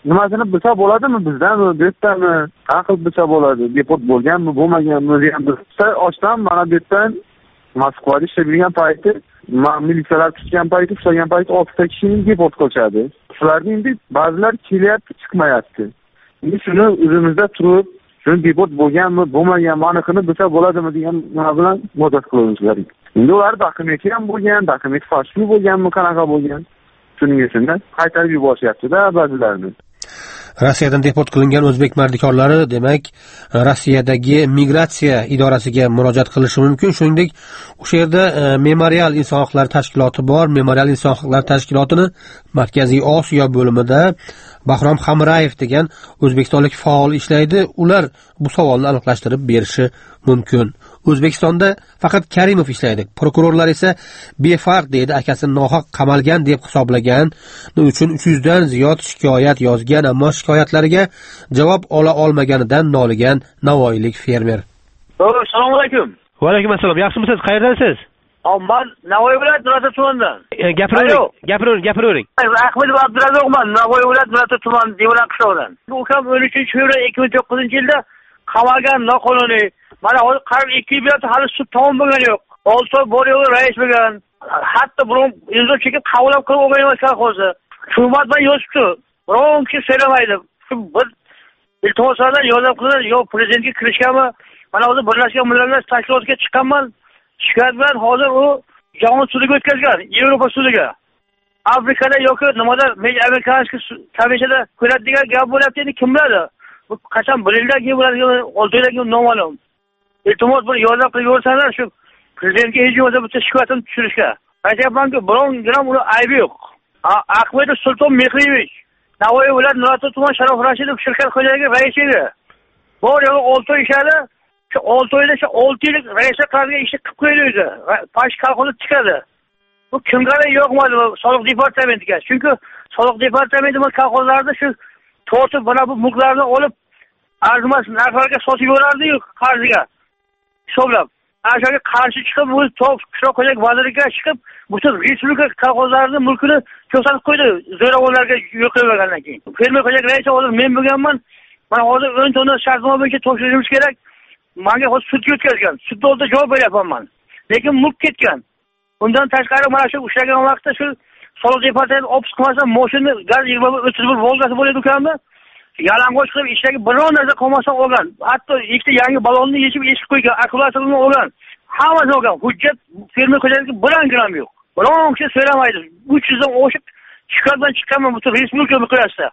nimasini bilsa bo'ladimi bizdan bu yerdami aql bilsa bo'ladi deport bo'lganmi bo'lmaganmi degan bilsa ochdan mana bu yerdan Moskvada ishlab yurgan payti militsiyalar tutgan payti ushlagan payti oltita kishini deport qilishadi shularning endi ba'zilar kelyapti chiqmayapti endi shuni o'zimizda turib shuni deport bo'lganmi bo'lmaganmi aniqini bilsa bo'ladimi degan nima bilan murojaat qilishimiz kerak endi ular dokumenti ham bo'lgan dokument falshiy bo'lganmi qanaqa bo'lgan shuning uchun qaytarib yuborishyapti-da ba'zilarini. Rossiyadan deport qilingan o'zbek mardikorlari demak Rossiyadagi migratsiya idorasiga murojaat qilishi mumkin. Shuningdek, o'sha yerda e, Memorial inson huquqlari tashkiloti bor. Memorial inson huquqlari tashkilotining Markaziy Osiyo bo'limida Bahrom Hamrayev degan o'zbekistonlik faol ishlaydi. Ular bu savolni aniqlashtirib berishi mumkin. O'zbekistonda faqat Karimov ishlaydi. Prokurorlar esa befarq deydi, akasini nohaq qamalgan deb hisoblagan uchun uch yuz dan ziyod shikoyat yozgan, ammo shikoyatlariga javob ola olmaganidan noligan navoiylik fermer. Assalomu alaykum. Va alaykum assalom. Yaxshimisiz? Qayerdansiz? Men Navoiy viloyati Nurota tumanidan. Gapiravering, gapiravering, gapiravering. Ahmedov Abdurazzoqman, Navoiy viloyati Nurota tumani Devon qishlog'idan. Ukam o'n uchinchi fevral ikki ming to'qqizinchi yilda qamalgan noqonuniy. Mana hozir qarib ikki yil bo'ldi, hali sud tamom bo'lgani yo'q. olti oy bor yo'q rais bo'lgan. Hatto biron imzo chekib qabul qilib olgan emas hozir. Hukumat bilan yozibdi. Biron kishi so'ramaydi. Shu bir iltimoslardan yordam qiladi, yo prezidentga kirishganmi? Mana hozir Birlashgan Millatlar Tashkilotiga chiqqanman. Shikoyat bilan hozir u jahon sudiga o'tkazgan, Yevropa sudiga. Afrikada yoki nimada amerikanskiy komissiyada ko'radi degan gap bo'lyapti, endi kim biladi? Bu qachon birildan keyin bo'ladi, olti oydan keyin noma'lum. Iltimos bir yordam qilib yuborsanlar, shu prezidentga hech bo'lmasa bitta shikoyatini tushirishga. Aytyapmanki, biron gram uni aybi yo'q. Ahmedov Sulton Mehriyevich, Navoiy viloyati Nurota tuman Sharof Rashidov shirkat xo'jaligi raisi edi. Bor yo'q olti oy ishladi. Shu olti oyda shu olti yillik raislik qiladigan ishni qilib qo'ydi. Pash kolxozi chiqadi. Bu kimga yo'qmadi soliq departamentiga. Chunki soliq departamenti bu kolxozlarni shu tortib mana bu mulklarni olib arzimas narxlarga sotib yuborardi-yu qarziga. Hisoblab. Ashaga qarshi chiqib, bu qishloq xo'jalik vaziriga chiqib, butun respublika kolxozlarining mulkini ko'rsatib qo'ydi zo'ravonlarga yo'q qilgandan keyin. Fermer xo'jalik raisi hozir men bo'lganman. Mana hozir o'n tonna shartnoma bo'yicha topshirishimiz kerak. Menga hozir sudga o'tkazgan. Sudda oldi javob beryapman. Lekin mulk ketgan. Undan tashqari mana shu ushlagan vaqtda shu soliq departamenti opus qilmasa, mashina gaz yigirma o'ttiz bir volgasi bo'ladi ukamda. Yalang'och qilib ishdagi biron narsa qolmasdan olgan. Hatto ikkita yangi balonni yechib eshib qo'ygan, akkumulyatorni olgan. Hammasini olgan. Hujjat fermer xo'jaligi bilan gram yo'q. Biron kishi so'ramaydi. uch yuz dan oshib shikoyatdan chiqqanman butun respublika miqyosida.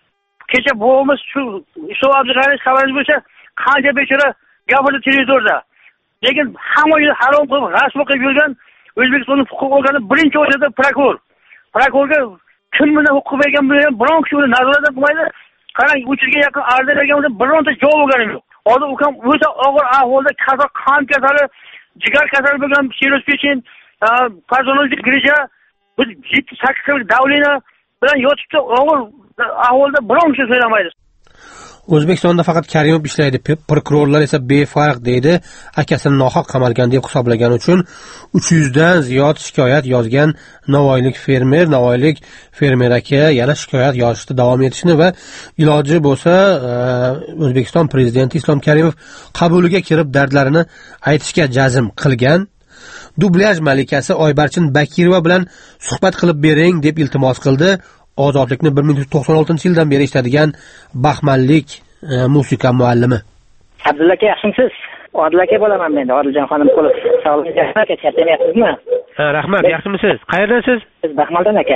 Kecha bo'lmish shu Isoq Abdug'aniy xabaringiz bo'lsa, qancha bechora gapirdi televizorda. Lekin hamma yerda harom qilib, rasm qilib yurgan O'zbekistonning huquq organi birinchi o'rinda prokuror. Prokurorga kim bunday huquq bergan bilgan biron kishi uni nazorat qilmaydi. Qarang, uch yuzga yaqin arz berganimda bironta javob olganim yo'q. Hozir ukam o'ta og'ir ahvolda kasallik, qon kasali, jigar kasali bo'lgan Sirus Pechin, pazologik grija, bir yetti sakkiz xil davlina bilan yotibdi, og'ir ahvolda biron kishi so'ramaydi. O'zbekistonda faqat Karimov ishlaydi, prokurorlar esa befarq deydi. Akasini nohaq qamalgan deb hisoblagan uchun uch yuz dan ziyod shikoyat yozgan navoiylik fermer, navoiylik fermer aka yana shikoyat yozishda davom etishni va iloji bo'lsa O'zbekiston prezidenti Islom Karimov qabuliga kirib dardlarini aytishga jazm qilgan. Dublyaj malikasi Oybarchin Bakirova bilan suhbat qilib bering deb iltimos qildi. Ozodlikni bir ming to'qqiz yuz to'qson oltinchi yildan beri ishladigan Baxmallik e, musiqa muallimi. Abdulla aka, yaxshimisiz? Odil aka bo'laman men, Odiljon xonim qo'lib. Sog'ligingiz aka, charchamayapsizmi? Ha, rahmat, yaxshimisiz? Qayerdansiz? Biz Baxmaldan aka.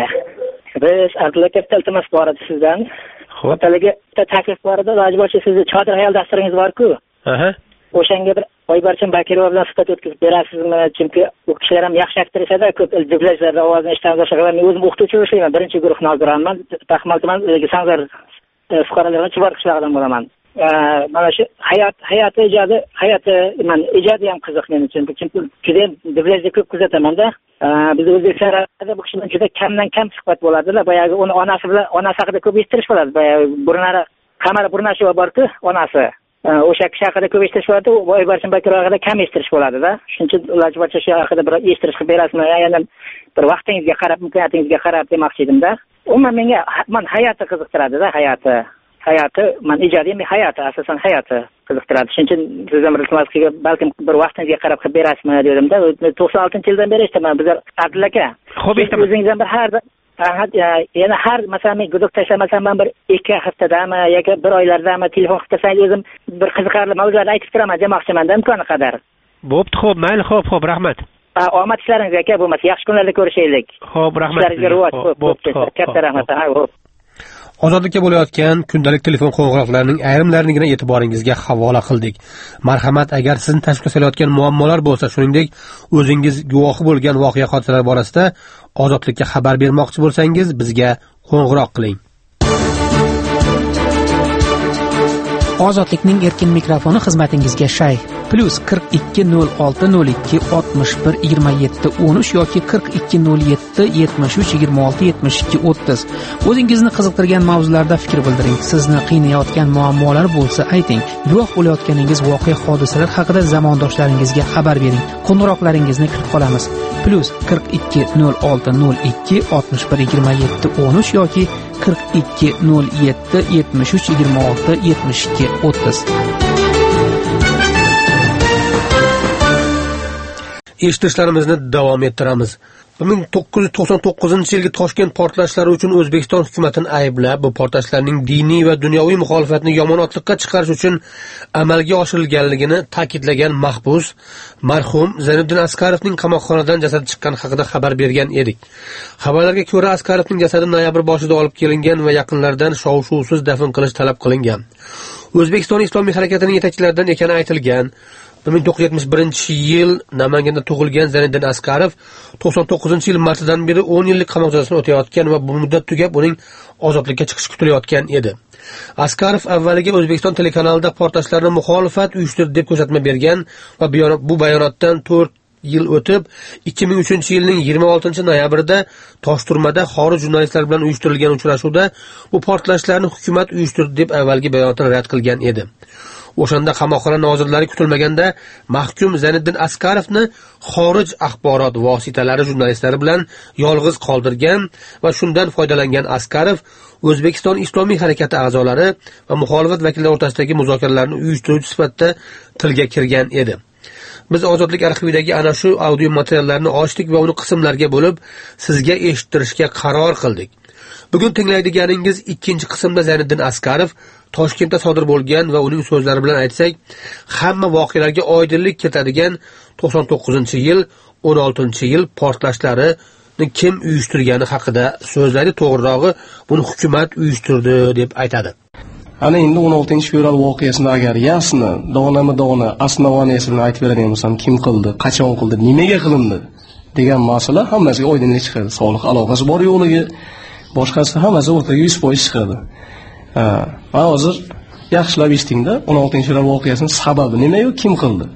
Biz Abdulla aka bitta iltimos bor edi sizdan. Xo'p. Talaga bitta taklif bor edi, iloji bo'lsa sizni Chodir hayol dasturingiz bor-ku. Aha. O'shanga bir Oybarchin Bakirova bilan suhbat o'tkazib berasizmi? Chunki u kishilar ham yaxshi aktrisada, ko'p dublajlarda ovozini eshitamiz. O'shaga men o'zim o'qituvchi ishlayman, birinchi guruh noziranman. Baxmal tumanidagi Sanzar fuqarolarining Chibor qishlog'idan bo'laman. Mana shu hayot, hayoti ijodi, hayoti, men ijodi ham qiziq men uchun. Chunki juda ham dublajda ko'p kuzataman-da. Biz O'zbekistonda bu kishi bilan juda kamdan kam suhbat bo'ladi-da. Boyagi uni onasi bilan, onasi haqida ko'p eshitish bo'ladi. Boyagi burnari Qamara Burnasheva bor-ku, onasi. o'sha kishi haqida ko'p eshitish bo'ladi, Oybarchin Bakirov haqida kam eshitish bo'ladida. Shuning uchun iloji boricha shu haqida bir eshittirish qilib berasizmi? Yana bir vaqtingizga qarab, imkoniyatingizga qarab demoqchi edimda. Umuman menga man hayoti qiziqtiradi-da, hayoti. Hayoti, man ijodiy hayoti, asosan hayoti qiziqtiradi. Shuning uchun sizdan iltimos qilib, balkim bir vaqtingizga qarab qilib berasizmi dedim-da. to'qson oltinchi yildan beri eshitaman bizlar Abdulla aka. Xo'p, eshitaman. O'zingizdan bir har yana har masalan men guduq tashlamasam man bir ikki haftadami yoki bir oylardami telefon qilib tursangiz o'zim bir qiziqarli mavzularni aytib turaman demoqchiman-da imkoni qadar. Bo'pti, xo'p, mayli, xo'p, xo'p, rahmat. Omad ishlaringizga aka, bo'lmasa yaxshi kunlarda ko'rishaylik. Xo'p, rahmat. Ishlaringizga rivoj, bo'pti. Katta rahmat. Ozodlikka bo'layotgan kundalik telefon qo'ng'iroqlarining ayrimlarini e'tiboringizga havola qildik. Marhamat, agar sizni tashkil qilayotgan muammolar bo'lsa, shuningdek o'zingiz guvohi bo'lgan voqea hodisalar borasida Ozodlikka xabar bermoqchi bo'lsangiz, bizga qo'ng'iroq qiling. Ozodlikning erkin mikrofoni xizmatingizga shay. Plus qirq ikki nol olti nol ikki oltmish bir yigirma yetti o'n uch yoki qirq ikki nol yetti yetmish uch yigirma olti yetmish ikki o'ttiz. O'zingizni qiziqtirgan mavzularda fikr bildiring. Sizni qiynayotgan muammolar bo'lsa ayting. Guvoh bo'layotganingiz voqea hodisalar haqida zamondoshlaringizga xabar bering. Qo'ng'iroqlaringizni kutib qolamiz. Plus qirq ikki nol olti nol ikki oltmish bir yigirma yetti o'n uch yoki qirq ikki nol yetti yetmish uch yigirma olti yetmish ikki o'ttiz. Eshitishlarimizni davom ettiramiz. bir ming to'qqiz yuz to'qson to'qqizinchi yilgi Toshkent portlashlari uchun O'zbekiston hukumatini ayblab, bu portlashlarning diniy va dunyoviy muxolifatni yomonotlikqa chiqarish uchun amalga oshirilganligini ta'kidlagan mahbus marhum Zayniddin Askarovning qamoqxonadan jasadi chiqqani haqida xabar bergan edik. Xabarlarga ko'ra, Askarovning jasadi noyabr boshida olib kelingan va yaqinlaridan shov-shuvsiz dafn qilish talab qilingan. O'zbekiston Islomiy harakatining yetakchilaridan ekani aytilgan. bir ming to'qqiz yuz yetmish birinchi yil Namanganda tug'ilgan Zayniddin Askarov to'qson to'qqizinchi yil martidan beri o'n yillik qamoq jazosini o'tayotgan va bu muddat tugab uning ozodlikka chiqishi kutilayotgan edi. Askarov avvaliga O'zbekiston telekanalida portlashlarni muxolifat uyushtirdi deb ko'rsatma bergan va bu bayonotdan to'rt yil o'tib ikki ming uchinchi yilning yigirma oltinchi noyabrida Toshturmada xorij jurnalistlar bilan uyushtirilgan uchrashuvda bu portlashlarni hukumat uyushtirdi deb avvalgi bayonotni rad qilgan edi. O'shanda qamoqxona nozirlari kutilmaganda mahkum Zayniddin Askarovni xorij axborot vositalari jurnalistlari bilan yolg'iz qoldirgan va shundan foydalangan Askarov O'zbekiston Islomiy harakati a'zolari va muxolifat vakillari o'rtasidagi muzokaralarni uyushtiruvchi sifatida tilga kirgan edi. Biz Ozodlik arxividagi ana shu audio materiallarni ochdik va uni qismlarga bo'lib sizga eshittirishga qaror qildik. Bugun tinglaydiganingiz ikkinchi qismda Zayniddin Askarov Toshkentda sodir bo'lgan va uning so'zlari bilan aytsak, hamma voqealarga oydinlik kiritadigan to'qson to'qqizinchi yil o'n oltinchi yil portlashlarini kim uyushtirgani haqida so'zlaydi. To'g'rirog'i, buni hukumat uyushtirdi deb aytadi. Ana endi o'n oltinchi fevral voqeasini agar yasni, donami-dona, основанияsi bilan aytib beradigan bo'lsam, kim qildi, qachon qildi, nimaga qilindi degan masala hammasiga oydinlik chiqadi. Soliq aloqasi bor yo'qligi, boshqasi hammasi o'rtaga yuz foiz chiqadi. Ha, mana hozir yaxshilab eshitingda, o'n oltinchi fevral voqeasining sababi nima-yu, kim qildi?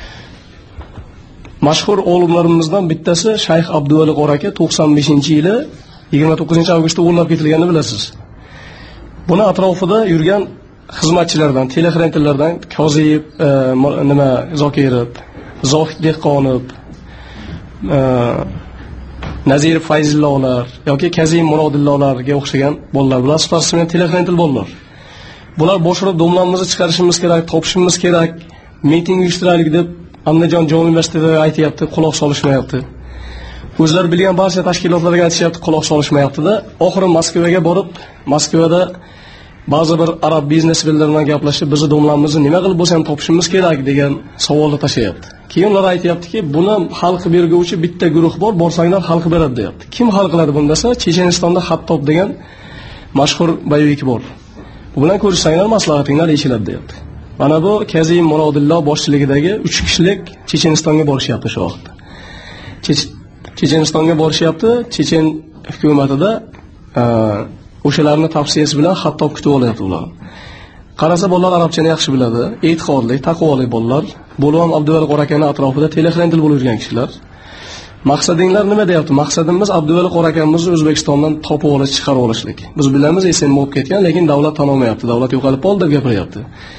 Mashhur olimlarimizdan bittasi Shayx Abduvali Qor aka to'qson beshinchi yili yigirma to'qqizinchi avgustda o'ldirib ketilganini bilasiz. Buni atrofida yurgan xizmatchilardan, telexrentillardan Koziev, e, nima Zokirov, Zohid Dehqonov, e, Nazirov Fayzillohlar yoki Kazim Murodillohlarga o'xshagan bolalar bilan sifatli telexrentil bolalar. Bular boshqaruv domlanimizni chiqarishimiz kerak, topishimiz kerak, miting uyushtiraylik deb Andijon jome universitetida aytayapti, quloq solishmayapti. O'zlari bilgan barcha tashkilotlarga aytishyapti, quloq solishmayapti-da. Oxiri Moskvaga borib, Moskvada ba'zi bir arab biznesmenlar bilan gaplashib, bizni domlanimizni nima qilib bo'lsa ham topishimiz kerak degan savolni tashlayapti. Keyin ular aytayaptiki, buni hal qilib berguvchi bitta guruh bor, borsanglar hal qilib beradi deyapti. Kim hal qiladi buni desa, Chechenistonda Xattob degan mashhur boyvik bor. Bu bilan ko'rishsanglar maslahatinglar eshiladi deyapti. Mana bu Kazim Murodilloh boshchiligidagi uch kishilik Chechenistonga borishyapti shu vaqtda. Chechenistonga borishyapti. Chechen hukumatida o'shalarni tavsiyasi bilan Xattob kutib olyapti ular. Qarasa bolalar arabchani yaxshi biladi, e'tiqodli, taqvoli bolalar. Bo'lgan Abduvali Qor akaning atrofida telexrentil bo'lib yurgan kishilar. Maqsadinglar nima deyapti? Maqsadimiz Abduvali Qor akamizni O'zbekistondan topib olish, chiqarib olishlik. Biz bilamiz, esin bo'lib ketgan, lekin davlat tan olmayapti. Davlat yo'qolib qoldi deb gapiryapti.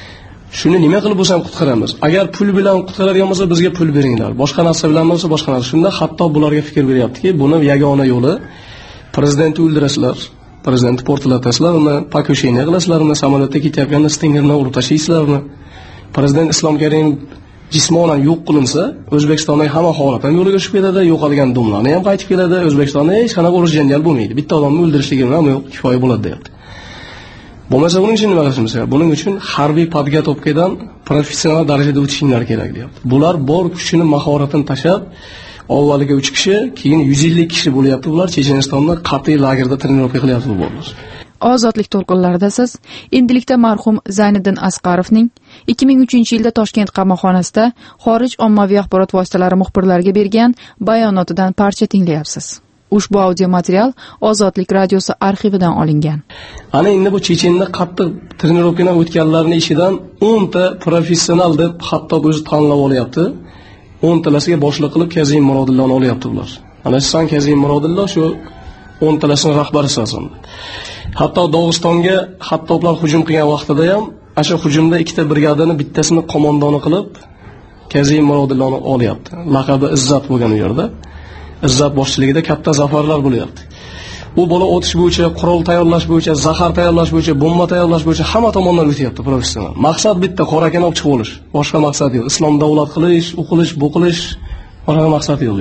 Shuni nima qilib bo'lsa ham qutqaramiz. Agar pul bilan qutqaradigan bo'lsa, bizga pul beringlar. Boshqa narsa bilan bo'lsa, boshqa narsa. Shunda hatto bularga fikr beryaptiki, buni yagona yo'li prezidentni o'ldirasizlar, prezidentni portlatasizlar, uni pakosheniya qilasizlar, uni samolyotda ketayotganda stingerni urib tashlaysizlarmi? Prezident Islom Karimov jismonan yo'q qilinsa, O'zbekistondagi hamma holat ham yo'lga tushib ketadi, yo'qolgan domlarni ham qaytib keladi, O'zbekistonda hech qanaqa urush janjal bo'lmaydi. Bitta odamni o'ldirishligim ham yo'q, kifoya bo'ladi deyapti. Bo'lmasa buning uchun nima qilishimiz kerak? Buning uchun harbiy podgotовкаdan professional darajada o'tishinglar kerak deyapti. Bular bor kuchini, mahoratini tashab, avvaliga uch kishi, keyin yuz ellik kishi bo'lyapti. Bular Chechenistonda qat'iy lagerda trenirovka qilyapti bu bolalar. Ozodlik to'lqinlarida siz endilikda marhum Zayniddin Asqarovning ikki ming uchinchi yilda Toshkent qamoqxonasida xorij ommaviy axborot vositalari muxbirlariga bergan bayonotidan parcha tinglayapsiz. Ushbu audio material Ozodlik radiosi arxividan olingan. Ana endi bu Chechenni qattiq trenirovkadan o'tganlarning ishidan o'n ta professional deb hatto o'zi tanlab olyapti. o'n talasiga boshliq qilib Kazim Murodillohni olyapti ular. Ana San Kazim Murodilloh shu o'n talasining rahbari hisoblanadi. Hatto Dog'istonga xattoblar hujum qilgan vaqtida ham o'sha hujumda ikkita brigadani bittasini qo'mondoni qilib Kazim Murodillohni olyapti. Laqabi Izzat bo'lgan u yerda. Izzat boshchiligida katta zafarlar bo'lyapti. U bola o'tish bo'yicha, qurol tayyorlash bo'yicha, zahar tayyorlash bo'yicha, bomba tayyorlash bo'yicha hamma tomondan o'tyapti professional. Maqsad bitta, qorakani olib chiqib olish. Boshqa maqsad yo'q. Islom davlat qilish, u qilish, bu qilish, boshqa maqsad yo'q.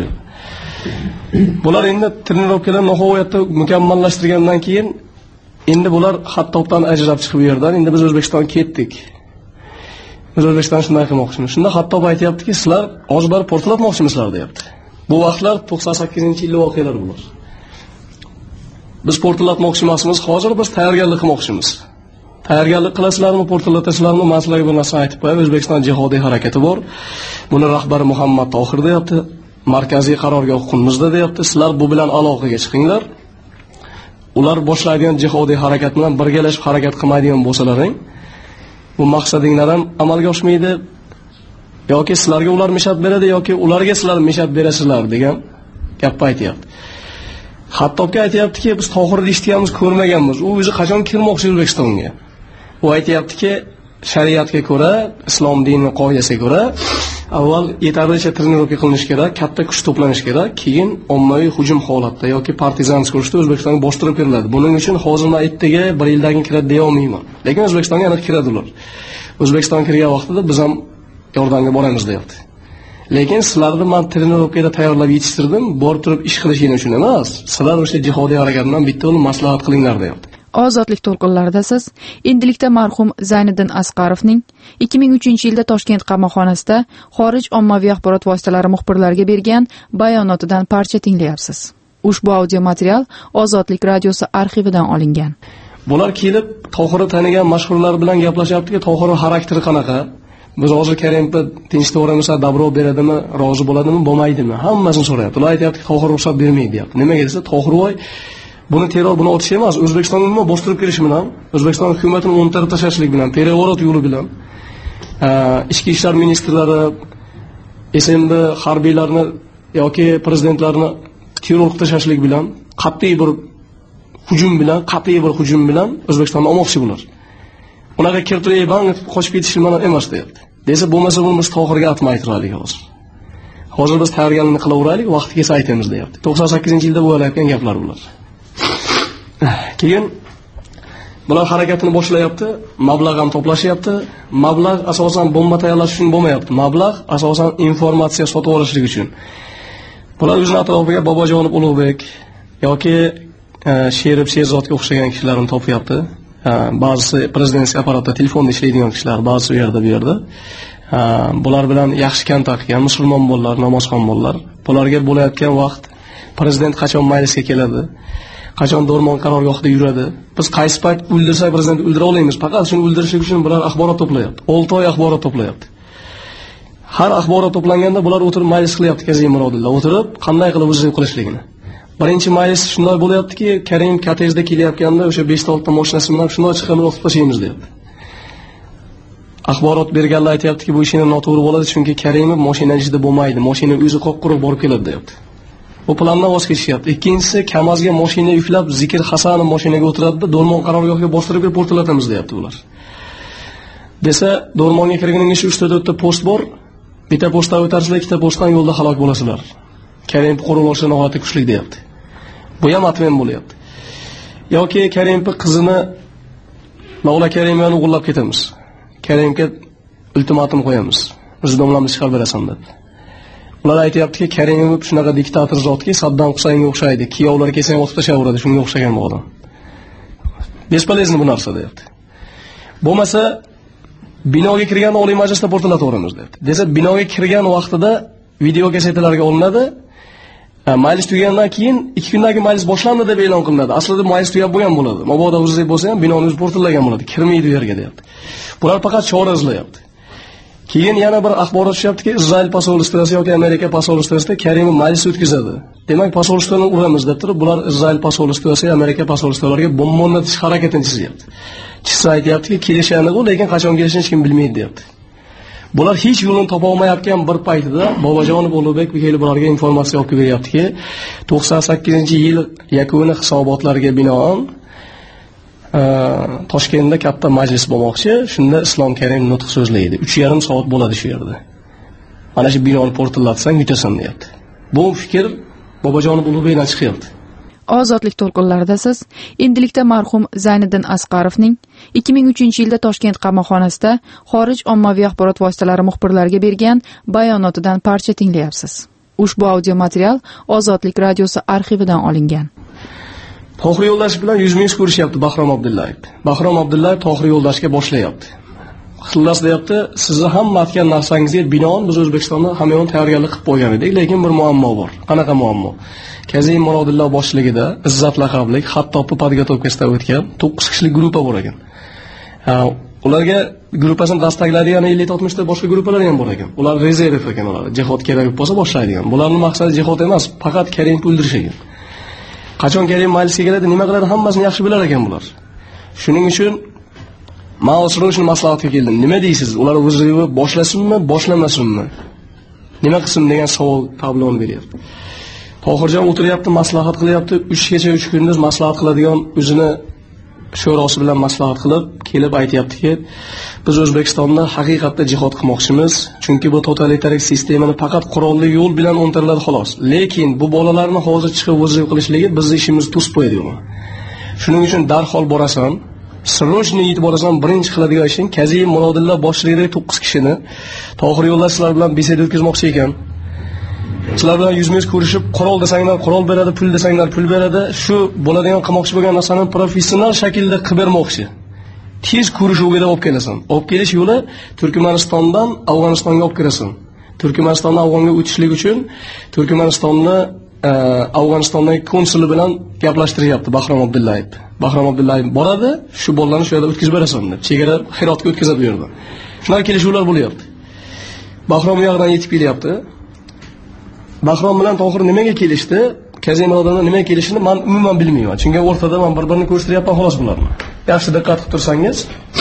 Bular endi trenirovkalarni nihoyatda mukammallashtirgandan keyin endi bular xattobdan ajrab chiqib bu yerdan endi biz O'zbekistonga ketdik. Biz O'zbekiston shunday qilmoqchimiz. Shunda xattob aytayaptiki, sizlar ojbar portlatmoqchimisizlar deyapti. Bu vaqtlar to'qson sakkizinchi yil voqealar bular. Biz portlatmoqchi emasmiz, hozir biz tayyorgarlik qilmoqchimiz. Tayyorgarlik qilasizlarmi, portlatasizlarmi? Men sizlarga bir narsa aytib qo'yay. O'zbekiston jihodiy harakati bor. Buni rahbari Muhammad Tohir deyapti. Markaziy qarorgoh Qunduzda deyapti. Sizlar bu bilan aloqaga chiqinglar. Ular boshlaydigan jihodiy harakat bilan birgalashib harakat qilmaydigan bo'lsalaring, bu maqsadinglar ham amalga oshmaydi. Yoki sizlarga ular mishat beradi yoki ularga sizlar mishat berasizlar degan gapni aytayapti. Xattobga aytayaptiki, biz Tohirni eshitganmiz, ko'rmaganmiz. U o'zi qachon kirmoqchi O'zbekistonga? U aytayaptiki, shariatga ko'ra, islom dinining qoidasiga ko'ra, avval yetarlicha trenirovka qilinish kerak, katta kuch to'planish kerak, keyin ommaviy hujum holatda yoki partizansk urushda O'zbekistonga bostirib beriladi. Buning uchun hozir men ertaga bir yildan keyin kiradi deya olmayman. Lekin O'zbekistonga aniq kiradi ular. O'zbekiston kirgan vaqtida biz ham yordamga boramiz deyapti. Lekin sizlarni men trenirovkada tayyorlab yetishtirdim, borib turib ish qilishing uchun emas. Sizlar o'sha jihodiy harakatdan bitta o'ni maslahat qilinglar deyapti. Ozodlik to'lqinlarida siz endilikda marhum Zayniddin Asqarovning ikki ming uchinchi yilda Toshkent qamoqxonasida xorij ommaviy axborot vositalari muxbirlariga bergan bayonotidan parcha tinglayapsiz. Ushbu audio material Ozodlik radiosi arxividan olingan. Bular kelib Tohirni tanigan mashhurlar bilan gaplashyaptiki, Tohirning xarakteri qanaqa? Biz hozir Karimga tinchlik o'ramasa dabro beradimi, rozi bo'ladimi, bo'lmaydimi? Hammasini so'rayapti. Ular aytayapti, Tohir ruxsat bermaydi deyapti. Nimaga desa, Tohirvoy buni terror buni otish emas, O'zbekistonga nima bostirib kirish bilan, O'zbekiston hukumatini o'ntarib tashlashlik bilan, perevorot yo'li bilan, ichki ishlar ministrlari, S M B harbiylarni yoki prezidentlarni terror tashlashlik bilan, qat'iy bir hujum bilan, qat'iy bir hujum bilan O'zbekistonni olmoqchi bular. Ularga kirtirib, bang qochib ketish mana emas deyapti. Desa bo'lmasa buni Tohirga atmay turaylik hozir. Hozir biz tayyorgarlikni qilaveraylik, vaqti kelsa aytamiz deyapti. to'qson sakkizinchi yilda bo'layotgan gaplar bular. Keyin bular harakatini boshlayapti, mablag' ham to'plashyapti. Mablag' asosan bomba tayyorlash uchun bo'lmayapti. Mablag' asosan informatsiya sotib olishlik uchun. Bular o'zining atrofiga Bobojonov Ulug'bek yoki Sherib Sherzodga o'xshagan kishilarni topyapti. Ba'zisi prezident apparatida telefonda ishlaydigan kishilar, ba'zisi u yerda bu yerda. Bular bilan yaxshi kontakt qilgan musulmon bolalar, namozxon bolalar. Bularga bo'layotgan vaqt prezident qachon majlisga keladi, qachon Dormon qarorgohida yuradi. Biz qaysi payt o'ldirsak prezidentni o'ldira olmaymiz. Faqat shuni o'ldirishlik uchun bular axborot to'playapti. olti oy axborot to'playapti. Har axborot to'planganda bular o'tirib majlis qilyapti Kazim Murodillah. O'tirib qanday qilib o'zi qilishligini. Birinchi majlis shunday bo'lyaptiki, Karim kotejda kelayotganda o'sha besh ta olti ta mashinasi bilan shunday chiqib o'tib tashlaymiz deyapti. Axborot berganlar aytayaptiki, bu ishini noto'g'ri bo'ladi, chunki Karimov mashina ichida bo'lmaydi, mashina o'zi qo'qqurib borib keladi deyapti. Bu plandan voz kechishyapti. Ikkinchisi, Kamazga mashina yuklab Zikr Hasanov mashinaga o'tiradi-da, Do'rmon qarorgohiga bostirib kirib portlatamiz deyapti ular. desa, Do'rmonga kirganingizda ishi uchta to'rtta post bor. Bitta postdan o'tarsizlar, ikkita postdan yo'lda halok bo'lasizlar. Karimov qo'riqlashi nihoyatda kuchli deyapti. Bu ham atmen bo'lyapti. Yoki Karimov qizini Lola Karimovani o'g'irlab ketamiz. Karimga ultimatum qo'yamiz. Biz domlamizni chiqarib berasan deb. Ular aytayaptiki, Karimov shunaqa diktator zotki, Saddam Husaynga o'xshaydi. Kiyovlar kelsa ham otib tashaveradi, shunga o'xshagan bu odam. Besполезно bu narsa deyapti. Bo'lmasa binoga kirgan Oliy Majlisda portlataveramiz deyapti. Desa, binoga kirgan vaqtida video kasetalarga olinadi. Majlis tugagandan keyin ikki kundan keyin majlis boshlandi deb e'lon qilinadi. Aslida majlis tugab bo'lgan bo'ladi. Mabodo o'zida bo'lsa ham binoni o'zi portlagan bo'ladi. Kirmaydi u yerga deyapti. Bular faqat chora izlayapti. Keyin yana bir axborot tushyaptiki, Izrail posolstvosi yoki Amerika posolstvosida Karimov majlis o'tkazadi. Demak, posolstvoni uramiz deb turib, bular Izrail posolstvosi, Amerika posolstvolariga bomba o'rnatish harakatini chizyapti. Chizsa aytayaptiki, kelishani u, lekin qachon kelishini hech kim bilmaydi deyapti. Bular hech yo'lini topa olmayotgan bir paytida Bobojonov Ulug'bek bularga informatsiya olib beryaptiki, to'qson sakkizinchi yil yakuni hisobotlariga binoan Toshkentda katta majlis bo'lmoqchi. Shunda Islom Karimov nutq so'zlaydi. uch yarim soat bo'ladi shu yerda. Mana shu binoni portlatsang yutasan deyapti. Bu fikr Bobojonov Ulug'bekdan chiqyapti. Ozodlik to'lqinlarida siz endilikda marhum Zayniddin Asqarovning ikki ming uchinchi yilda Toshkent qamoqxonasida xorij ommaviy axborot vositalari muxbirlariga bergan bayonotidan parcha tinglayapsiz. Ushbu audio material Ozodlik radiosi arxividan olingan. Tohir Yo'ldoshev bilan yuzma-yuz ko'rishyapti Bahrom Abdullayev. Bahrom Abdullayev Tohir Yo'ldoshevga boshlayapti. Xullas deyapti, sizni hamma aytgan narsangizga binoan biz O'zbekistonda hamma yo'l tayyorgarlik qilib qo'ygan edik, lekin bir muammo bor. Qanaqa muammo? Kazim Murodillo boshchiligida Izzat laqabli xattopni podgotovkasidan o'tgan to'qqiz kishilik guruh bor ekan. Ularga guruhni dastaklaydigan ellik oltmish ta boshqa guruhlar ham bor ekan. Ular rezerv ekan, ular jihod kerak bo'lsa boshlaydigan. Bularning maqsadi jihod emas, faqat Karimni o'ldirish ekan. Qachon Karim majlisga keladi, nima qiladi, hammasini yaxshi bilar ekan bular. Shuning uchun men o'zimni maslahatga keldim. Nima deysiz? Ular o'zlari boshlasinmi, boshlamasinmi? Nima qilsin degan savol tabloni beryapti. Tohirjon o'tiryapti, maslahat qilyapti. uch kecha uch kunduz maslahat qiladigan o'zini sho'rosi bilan maslahat qilib, kelib aytayaptiki, biz O'zbekistonda haqiqatda jihod qilmoqchimiz, chunki bu totalitarik sistemani faqat qurolli yo'l bilan o'ntiriladi xolos. Lekin bu bolalarni hozir chiqib o'zi qilishligi bizni ishimizni to'sib qo'yadi. Shuning uchun darhol borasan, sirrochni yetib borasan, birinchi qiladigan ishing Kazim Murodillo boshchiligidagi to'qqiz kishini Tohir Yo'ldoshev bilan beseda o'tkazmoqchi ekan. Sizlar bilan yuzma-yuz ko'rishib, qurol desanglar qurol beradi, pul desanglar pul beradi. Shu bo'ladigan qilmoqchi bo'lgan narsani professional shaklda qilib bermoqchi. Tez ko'rishuvga olib kelasan. Olib kelish yo'li Turkmanistondan Afg'onistonga olib kirasan. Turkmanistondan Afg'onga o'tishlik uchun Turkmanistonni Afg'onistondagi konsuli bilan gaplashtiryapti Bahrom Abdullayev. Bahrom Abdullayev boradi, shu bolalarni shu yerda o'tkazib berasan deb. Chegara Hirotga o'tkazib berdi. Shunaqa kelishuvlar bo'lyapti. Bahrom u yoqdan yetib kelyapti. Bahrom bilan Tohir nimaga kelishdi? Kazim odamlar nimaga kelishini men umuman bilmayman. Chunki o'rtada men bir-birini ko'rsatyapman xolos bularni. Yaxshi diqqat qilib tursangiz.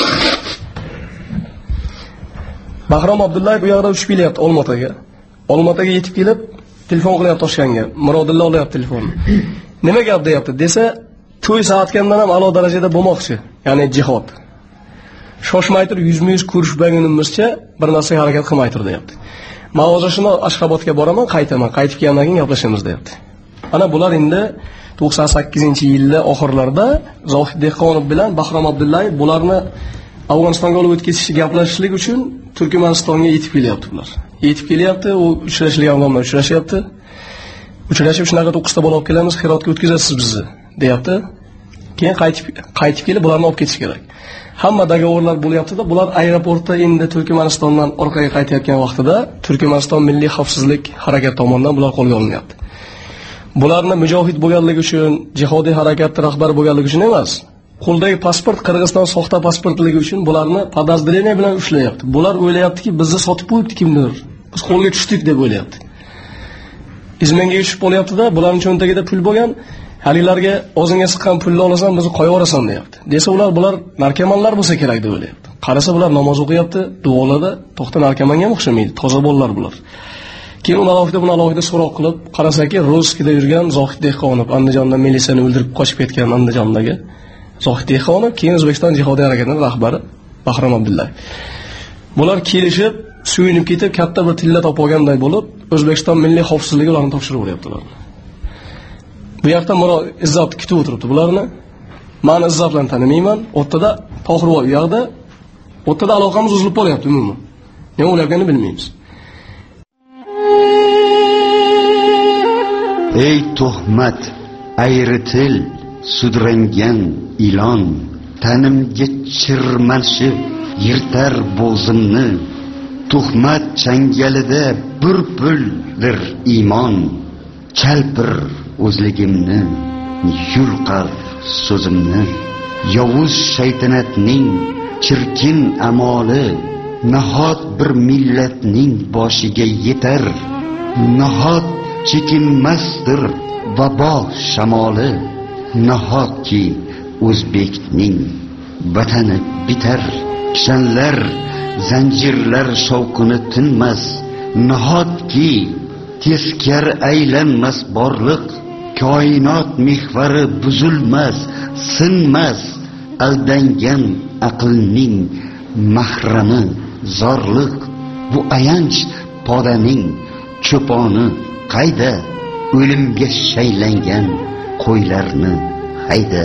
Bahrom Abdullayev bu yoqda uchib kelyapti Olmaotaga. Olmaotaga yetib kelib, telefon qilyapti Toshkentga. Murodillo olyapti telefonni. Nima gap deyapti? Desa, to'y soatgandan ham a'lo darajada bo'lmoqchi, ya'ni jihod. Shoshmay turib yuzma-yuz ko'rishmagunimizcha bir narsaga harakat qilmay tur deyapti. Men hozir shuni Ashxobodga boraman, qaytaman. Qaytib kelgandan keyin gaplashamiz deyapti. Ana bular endi to'qson sakkizinchi yilda oxirlarida Zohid Dehqonov bilan Bahrom Abdullayev bularni Afg'onistonga olib o'tkazishni gaplashishlik uchun Turkmanistonga yetib kelyapti bular. Yetib kelyapti, u uchrashilgan odamlar uchrashyapti. Uchrashib shunaqa to'qqizta bola olib kelamiz, Hirotga o'tkazasiz bizni, deyapti. Keyin qaytib qaytib kelib bularni olib ketish kerak. Hamma dogovorlar bo'lyapti-da, bular aeroportda endi Turkmanistondan orqaga qaytayotgan vaqtida Turkmaniston Milliy xavfsizlik harakat tomonidan bular qo'lga olinyapti. Bularni mujohid bo'lganligi uchun, jihodiy harakatning rahbari bo'lganligi uchun emas, qo'ldagi pasport Qirg'iziston soxta pasportligi uchun bularni podozreniya bilan ushlayapti. Bular o'ylayaptiki, bizni sotib qo'yibdi kimdir. Biz qo'lga tushdik deb o'ylayapti. Izmenga tushib qolyapti-da, bularning cho'ntagida pul bo'lgan. Halilarga o'zingga siqqan pulni olasan, bizni qo'yaverasan deyapti. Desa ular bular narkomanlar bo'lsa kerak deb o'ylayapti. Qarasa bular namoz o'qiyapti, duolarda, to'xta narkomanga o'xshamaydi, toza bolalar bular. Keyin ular alohida buni alohida so'roq qilib, qarasaki, Roskida yurgan Zohid Dehqonov, Andijonda militsiyani o'ldirib qochib ketgan Andijondagi Zohid Dehqonov, keyin O'zbekiston jihodiy harakatining rahbari Bahrom Abdullayev. Bular kelishib, suyunib ketib, katta bir tilla topib olganday bo'lib, O'zbekiston milliy xavfsizligi ularni topshirib o'ryaptilar. Bu yoqda Murod Izzat kutib o'tiribdi bularni. Men Izzat bilan tanimayman. O'rtada Tohirboy u yoqda. O'rtada aloqamiz uzilib qolyapti umuman. Nima o'ylayotganini bilmaymiz. Ey tuhmat, ayritil, sudrangan ilon, tanimga chirmalshib yirtar bo'zimni. Tuhmat changalida burpuldir iymon, chalpir o'zligimni, yulqar so'zimni. Yovuz shaytanatning chirkin amoli nahot bir millatning boshiga yetar. Nahot chekinmasdir vabo shamoli, nahotki o'zbekning vatani bitar. Kishanlar zanjirlar shovqini tinmas, nahotki teskar aylanmas borliq. Koinot mehvari buzilmas, sinmas, aldangan aqlning mahrami zorliq. Bu ayanch podaning cho'poni qayda, o'limga shaylangan qo'ylarni hayda.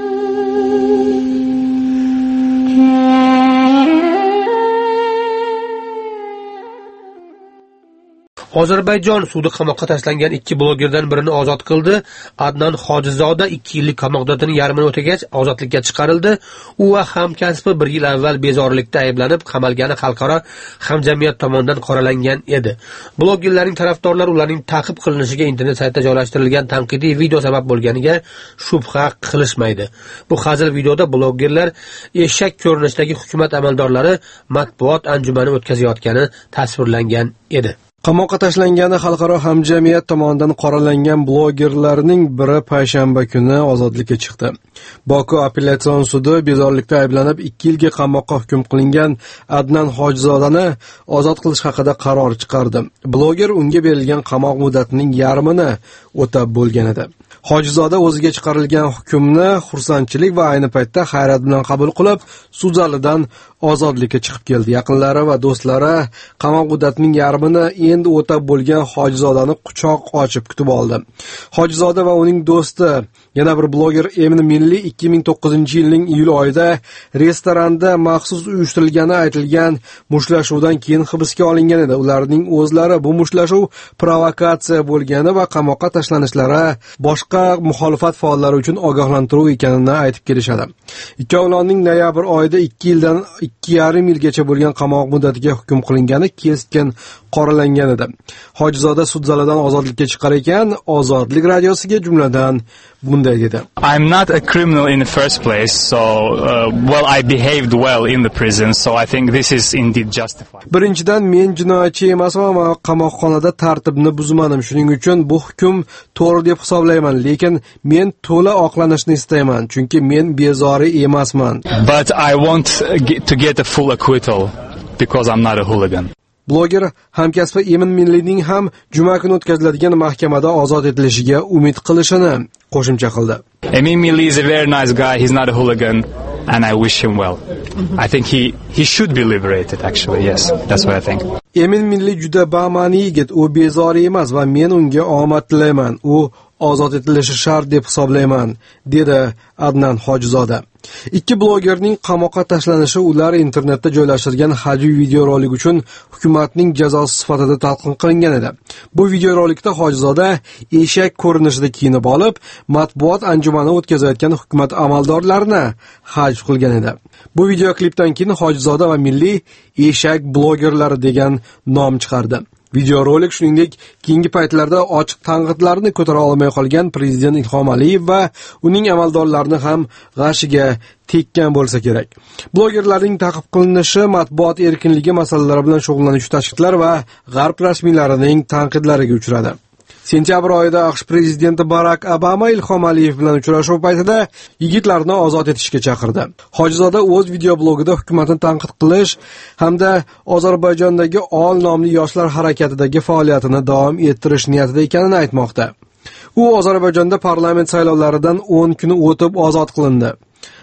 Ozarbayjon sudi qamoqqa tashlangan ikki blogerdan birini ozod qildi. Adnan Hojizoda ikki yillik qamoq muddatining yarmini o'tagach ozodlikka chiqarildi. U va hamkasbi bir yil avval bezorilikda ayblanib qamalgani xalqaro hamjamiyat tomonidan qoralangan edi. Blogerlarning tarafdorlari ularning ta'qib qilinishiga internet saytida joylashtirilgan tanqidiy video sabab bo'lganiga shubha qilishmaydi. Bu hazil videoda blogerlar eshak ko'rinishidagi hukumat amaldorlari matbuot anjumani o'tkazayotgani tasvirlangan edi. Qamoqqa tashlangani xalqaro hamjamiyat tomonidan qoralangan blogerlarning biri payshanba kuni ozodlikka chiqdi. Boku apellyatsion sudi bezorilikda ayblanib ikki yilga qamoqqa hukm qilingan Adnan Hojizodani ozod qilish haqida qaror chiqardi. Bloger unga berilgan qamoq muddatining yarmini o'tab bo'lgan edi. Hojizoda o'ziga chiqarilgan hukmni xursandchilik va ayni paytda hayrat bilan qabul qilib, sud zalidan ozodlikka chiqib keldi. Yaqinlari va do'stlari qamoq muddatining yarmini endi o'tab bo'lgan Hojizodani quchoq ochib kutib oldi. Hojizoda va uning do'sti, yana bir bloger Emin Milli ikki ming to'qqizinchi yilning iyul oyida restoranda maxsus uyushtirilgani aytilgan mushtlashuvdan keyin hibsga olingan edi. Ularning o'zlari bu mushlashuv provokatsiya bo'lgani va qamoqqa tashlanishlari boshqa muxolifat faollari uchun ogohlantiruv ekanini aytib kelishadi. Ikkovlonning noyabr oyida ikki yildan ikki yarim yilgacha bo'lgan qamoq muddatiga hukm qilingani keskin qoralangan edi. Hojizoda sud zalidan ozodlikka chiqar ekan, Ozodlik radiosiga jumladan bunday dedi. I'm not a criminal in the first place, so uh, well I behaved well in the prison, so I think this is indeed justified. Birinchidan men jinoyatchi emasman va qamoqxonada tartibni buzmadim. Shuning uchun bu hukm to'g'ri deb hisoblayman, lekin men to'la oqlanishni istayman, chunki men bezori emasman. But I want to get a full acquittal because I'm not a hooligan. Bloger hamkasbi Emin Millining ham juma kuni o'tkaziladigan mahkamada ozod etilishiga umid qilishini qo'shimcha qildi. Emin Milli is a very nice guy, he's not a hooligan and I wish him well. I think he he should be liberated actually. Yes, that's what I think. Emin Milli juda bama'ni yigit, u bezori emas va men unga omad tilayman. U ozod etilishi shart deb hisoblayman, dedi Adnan Hojizoda. Ikki blogerning qamoqqa tashlanishi ular internetda joylashtirgan hajviy videorolik uchun hukumatning jazosi sifatida talqin qilingan edi. Bu videorolikda Hojizoda eshak ko'rinishida kiyinib olib, matbuot anjumani o'tkazayotgan hukumat amaldorlarini hajv qilgan edi. Bu videoklipdan keyin Hojizoda va Milliy eshak blogerlari degan nom chiqardi. Videorolik shuningdek keyingi paytlarda ochiq tanqidlarni ko'tara olmay qolgan prezident Ilhom Aliyev va uning amaldorlarini ham g'ashiga tekkan bo'lsa kerak. Blogerlarning ta'qib qilinishi matbuot erkinligi masalalari bilan shug'ullanuvchi tashkilotlar va g'arb rasmiylarining tanqidlariga uchradi. Sentyabr oyida AQSh prezidenti Barak Obama Ilhom Aliyev bilan uchrashuv paytida yigitlarni ozod etishga chaqirdi. Hojizoda o'z videoblogida hukumatni tanqid qilish hamda Ozarbayjondagi Ol nomli yoshlar harakatidagi faoliyatini davom ettirish niyatida ekanini aytmoqda. U Ozarbayjonda parlament saylovlaridan o'n kun o'tib ozod qilindi.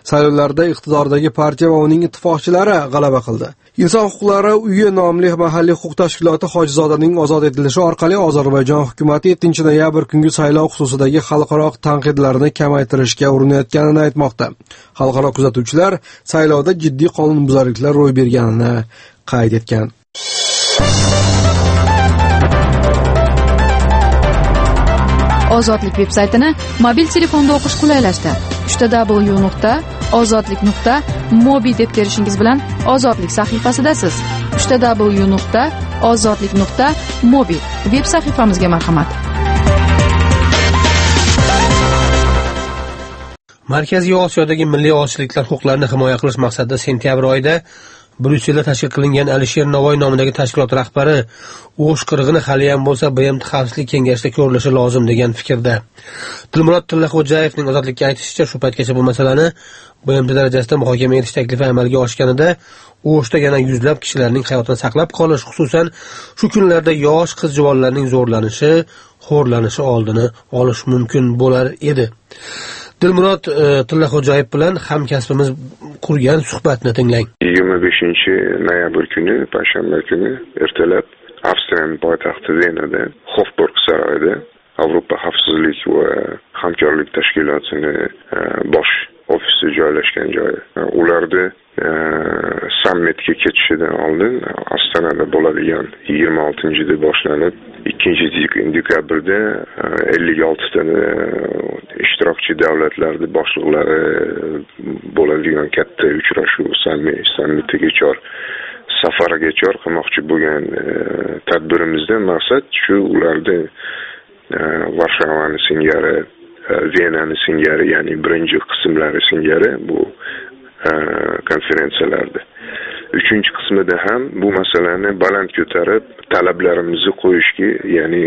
Saylovlarda iqtidordagi partiya va uning ittifoqchilari g'alaba qildi. Inson huquqlari uyi nomli mahalliy huquq tashkiloti Hojizodaning ozod etilishi orqali Ozarbayjon hukumati yettinchi noyabr kungi saylov xususidagi xalqaro tanqidlarni kamaytirishga urinayotganini aytmoqda. Xalqaro kuzatuvchilar saylovda jiddiy qonunbuzarliklar ro'y berganini qayd etgan. Ozodlik veb-saytini mobil telefonda o'qish qulaylashdi. uch w nuqta ozodlik nuqta mobi deb terishingiz bilan Ozodlik sahifasidasiz. uch w nuqta ozodlik nuqta mobi veb sahifamizga marhamat. Markaziy Osiyodagi milliy ozchiliklar huquqlarini himoya qilish maqsadida sentyabr oyida Bryusselda tashkil qilingan Alisher Navoiy nomidagi tashkilot rahbari o'sh qirg'ini hali ham bo'lsa B M T Xavfsizlik kengashida ko'rilishi lozim degan fikrda. Dilmurod Tillaxo'jayevning ozodlikka aytishicha, shu paytgacha bu masalani B M T darajasida muhokama etish taklifi amalga oshganida o'shda yana yuzlab kishilarning hayotini saqlab qolish, xususan shu kunlarda yosh qiz-juvonlarning zo'rlanishi, xo'rlanishi oldini olish mumkin bo'lar edi. Dilmurod Tillaxo'jayev bilan hamkasbimiz qurgan suhbatni tinglang. yigirma beshinchi noyabr kuni, payshanba kuni ertalab Avstriyaning poytaxti Venada, Hofburg saroyida Yevropa xavfsizlik va hamkorlik tashkilotini bosh ofisi joylashgan joy. Ularda sammitga ketishidan oldin Ostonada bo'ladigan yigirma oltinchida boshlanib ikkinchi dekabrda ellik olti ta ishtirokchi davlatlarning boshliqlari bo'ladigan katta uchrashuv sammitiga chor safariga chor qilmoqchi bo'lgan tadbirimizdan maqsad shu ularda Varshavani singari, Venani singari, ya'ni birinchi qismlari singari bu konferensiyalarda. Uchinchi qismida ham bu masalani baland ko'tarib, talablarimizni qo'yishga, ya'ni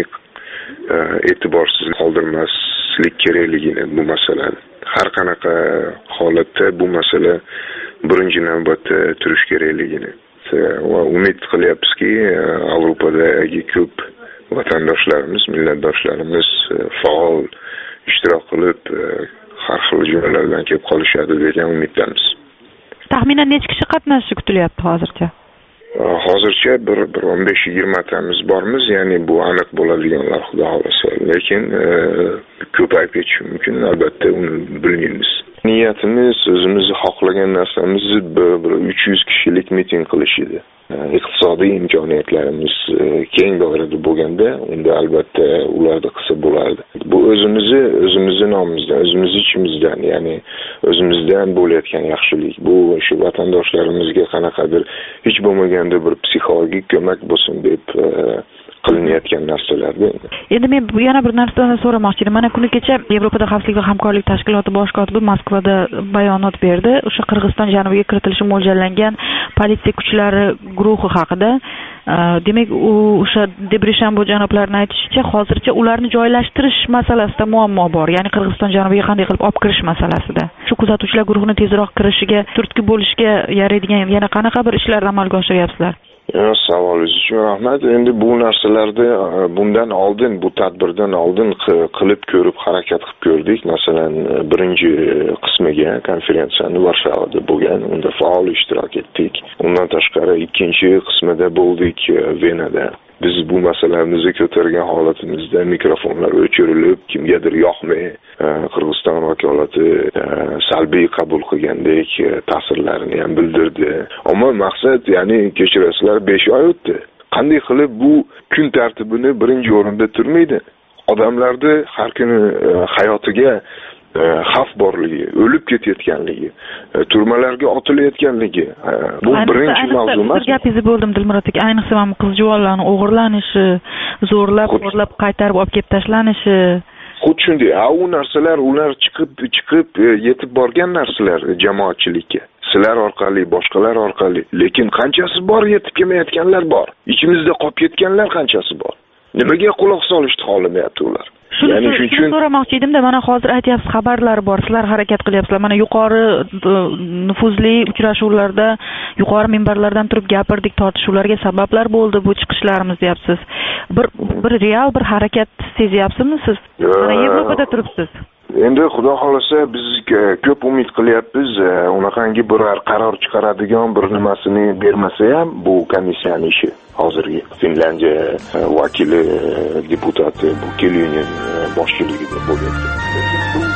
e'tiborsiz qoldirmaslik kerakligini bu masalani. Har qanaqa holatda bu masala birinchi navbatda turish kerakligini va umid qilyapmizki, Yevropadagi ko'p vatandoshlarimiz, millatdoshlarimiz faol ishtirok qilib, har xil joylardan kelib qolishadi degan umiddamiz. Taxminan necha kishi qatnashishi kutilyapti hozircha? Hozircha bir bir o'n besh yigirma tamiz bormiz, ya'ni bu aniq bo'ladiganlar xudo xolasa. Lekin ko'payib ketishi mumkin, albatta uni bilmaymiz. Niyatimiz, o'zimiz xohlagan narsamiz bir uch yuz kishilik miting qilish edi. Iqtisodiy imkoniyatlarimiz keng doirada bo'lganda, unda albatta ularni qilsa bo'lardi. Bu o'zimizni, o'zimizni nomimizdan, o'zimiz ichimizdan, ya'ni o'zimizdan bo'layotgan yaxshilik. Bu shu vatandoshlarimizga qanaqadir hech bo'lmaganda bir psixologik ko'mak bo'lsin deb qilinayotgan narsalarda. Endi men yana bir narsani so'ramoqchi edim. Mana kuni kecha Yevropada xavfsizlik va hamkorlik tashkiloti bosh kotibi Moskvada bayonot berdi. O'sha Qirg'iziston janubiga kiritilishi mo'ljallangan politsiya kuchlari guruhi haqida. Demak, u o'sha Debreshambo janoblarning aytishicha, hozircha ularni joylashtirish masalasida muammo bor. Ya'ni Qirg'iziston janubiga qanday qilib olib kirish masalasida. Shu kuzatuvchilar guruhini tezroq kirishiga, turtki bo'lishga yaraydigan yana qanaqa bir ishlar amalga oshiryapsizlar? Savolingiz uchun rahmat. Endi bu narsalarda bundan oldin, bu tadbirdan oldin qilib ko'rib, harakat qilib ko'rdik. Masalan, birinchi qismiga konferensiyani Varshavada bo'lgan, unda faol ishtirok etdik. Undan tashqari ikkinchi qismida bo'ldik Venada. Biz bu masalamizni ko'targan holatimizda mikrofonlar o'chirilib, kimgadir yoqmay, Qirg'iziston vakolati salbiy qabul qilgandek ta'sirlarini ham bildirdi. Ammo maqsad, ya'ni kechirasizlar, besh oy o'tdi. Qanday qilib bu kun tartibini birinchi o'rinda turmaydi? Odamlarni har kuni hayotiga xavf borligi, o'lib ketayotganligi, turmalarga otilayotganligi, bu birinchi mavzu emas. Gapingizni bo'ldim, Dilmurod aka. Ayniqsa mana qiz-juvonlarning o'g'irlanishi, zo'rlab, o'g'irlab qaytarib olib kelib tashlanishi. Xuddi shunday. A u narsalar ular chiqib chiqib yetib borgan narsalar jamoatchilikka. Sizlar orqali, boshqalar orqali. Lekin qanchasi bor yetib kelmayotganlar bor. Ichimizda qolib ketganlar qanchasi bor. Nimaga quloq solishni xohlamayapti ular? Ya'ni shuning uchun so'ramoqchi edimda, mana hozir aytyapsiz, xabarlar bor, sizlar harakat qilyapsizlar. Mana yuqori nufuzli uchrashuvlarda, yuqori minbarlardan turib gapirdik, tortishuvlarga sabablar bo'ldi bu chiqishlarimiz deyapsiz. Bir bir real bir harakat sezyapsizmi siz? Mana Yevropada turibsiz. endi xudo xohlasa biz ko'p umid qilyapmiz, unaqangi bir qaror chiqaradigan bir nimasini bermasa ham bu komissiyani ishi hozirgi Finlandiya vakili deputati bu Kelinin boshchiligida bo'lyapti.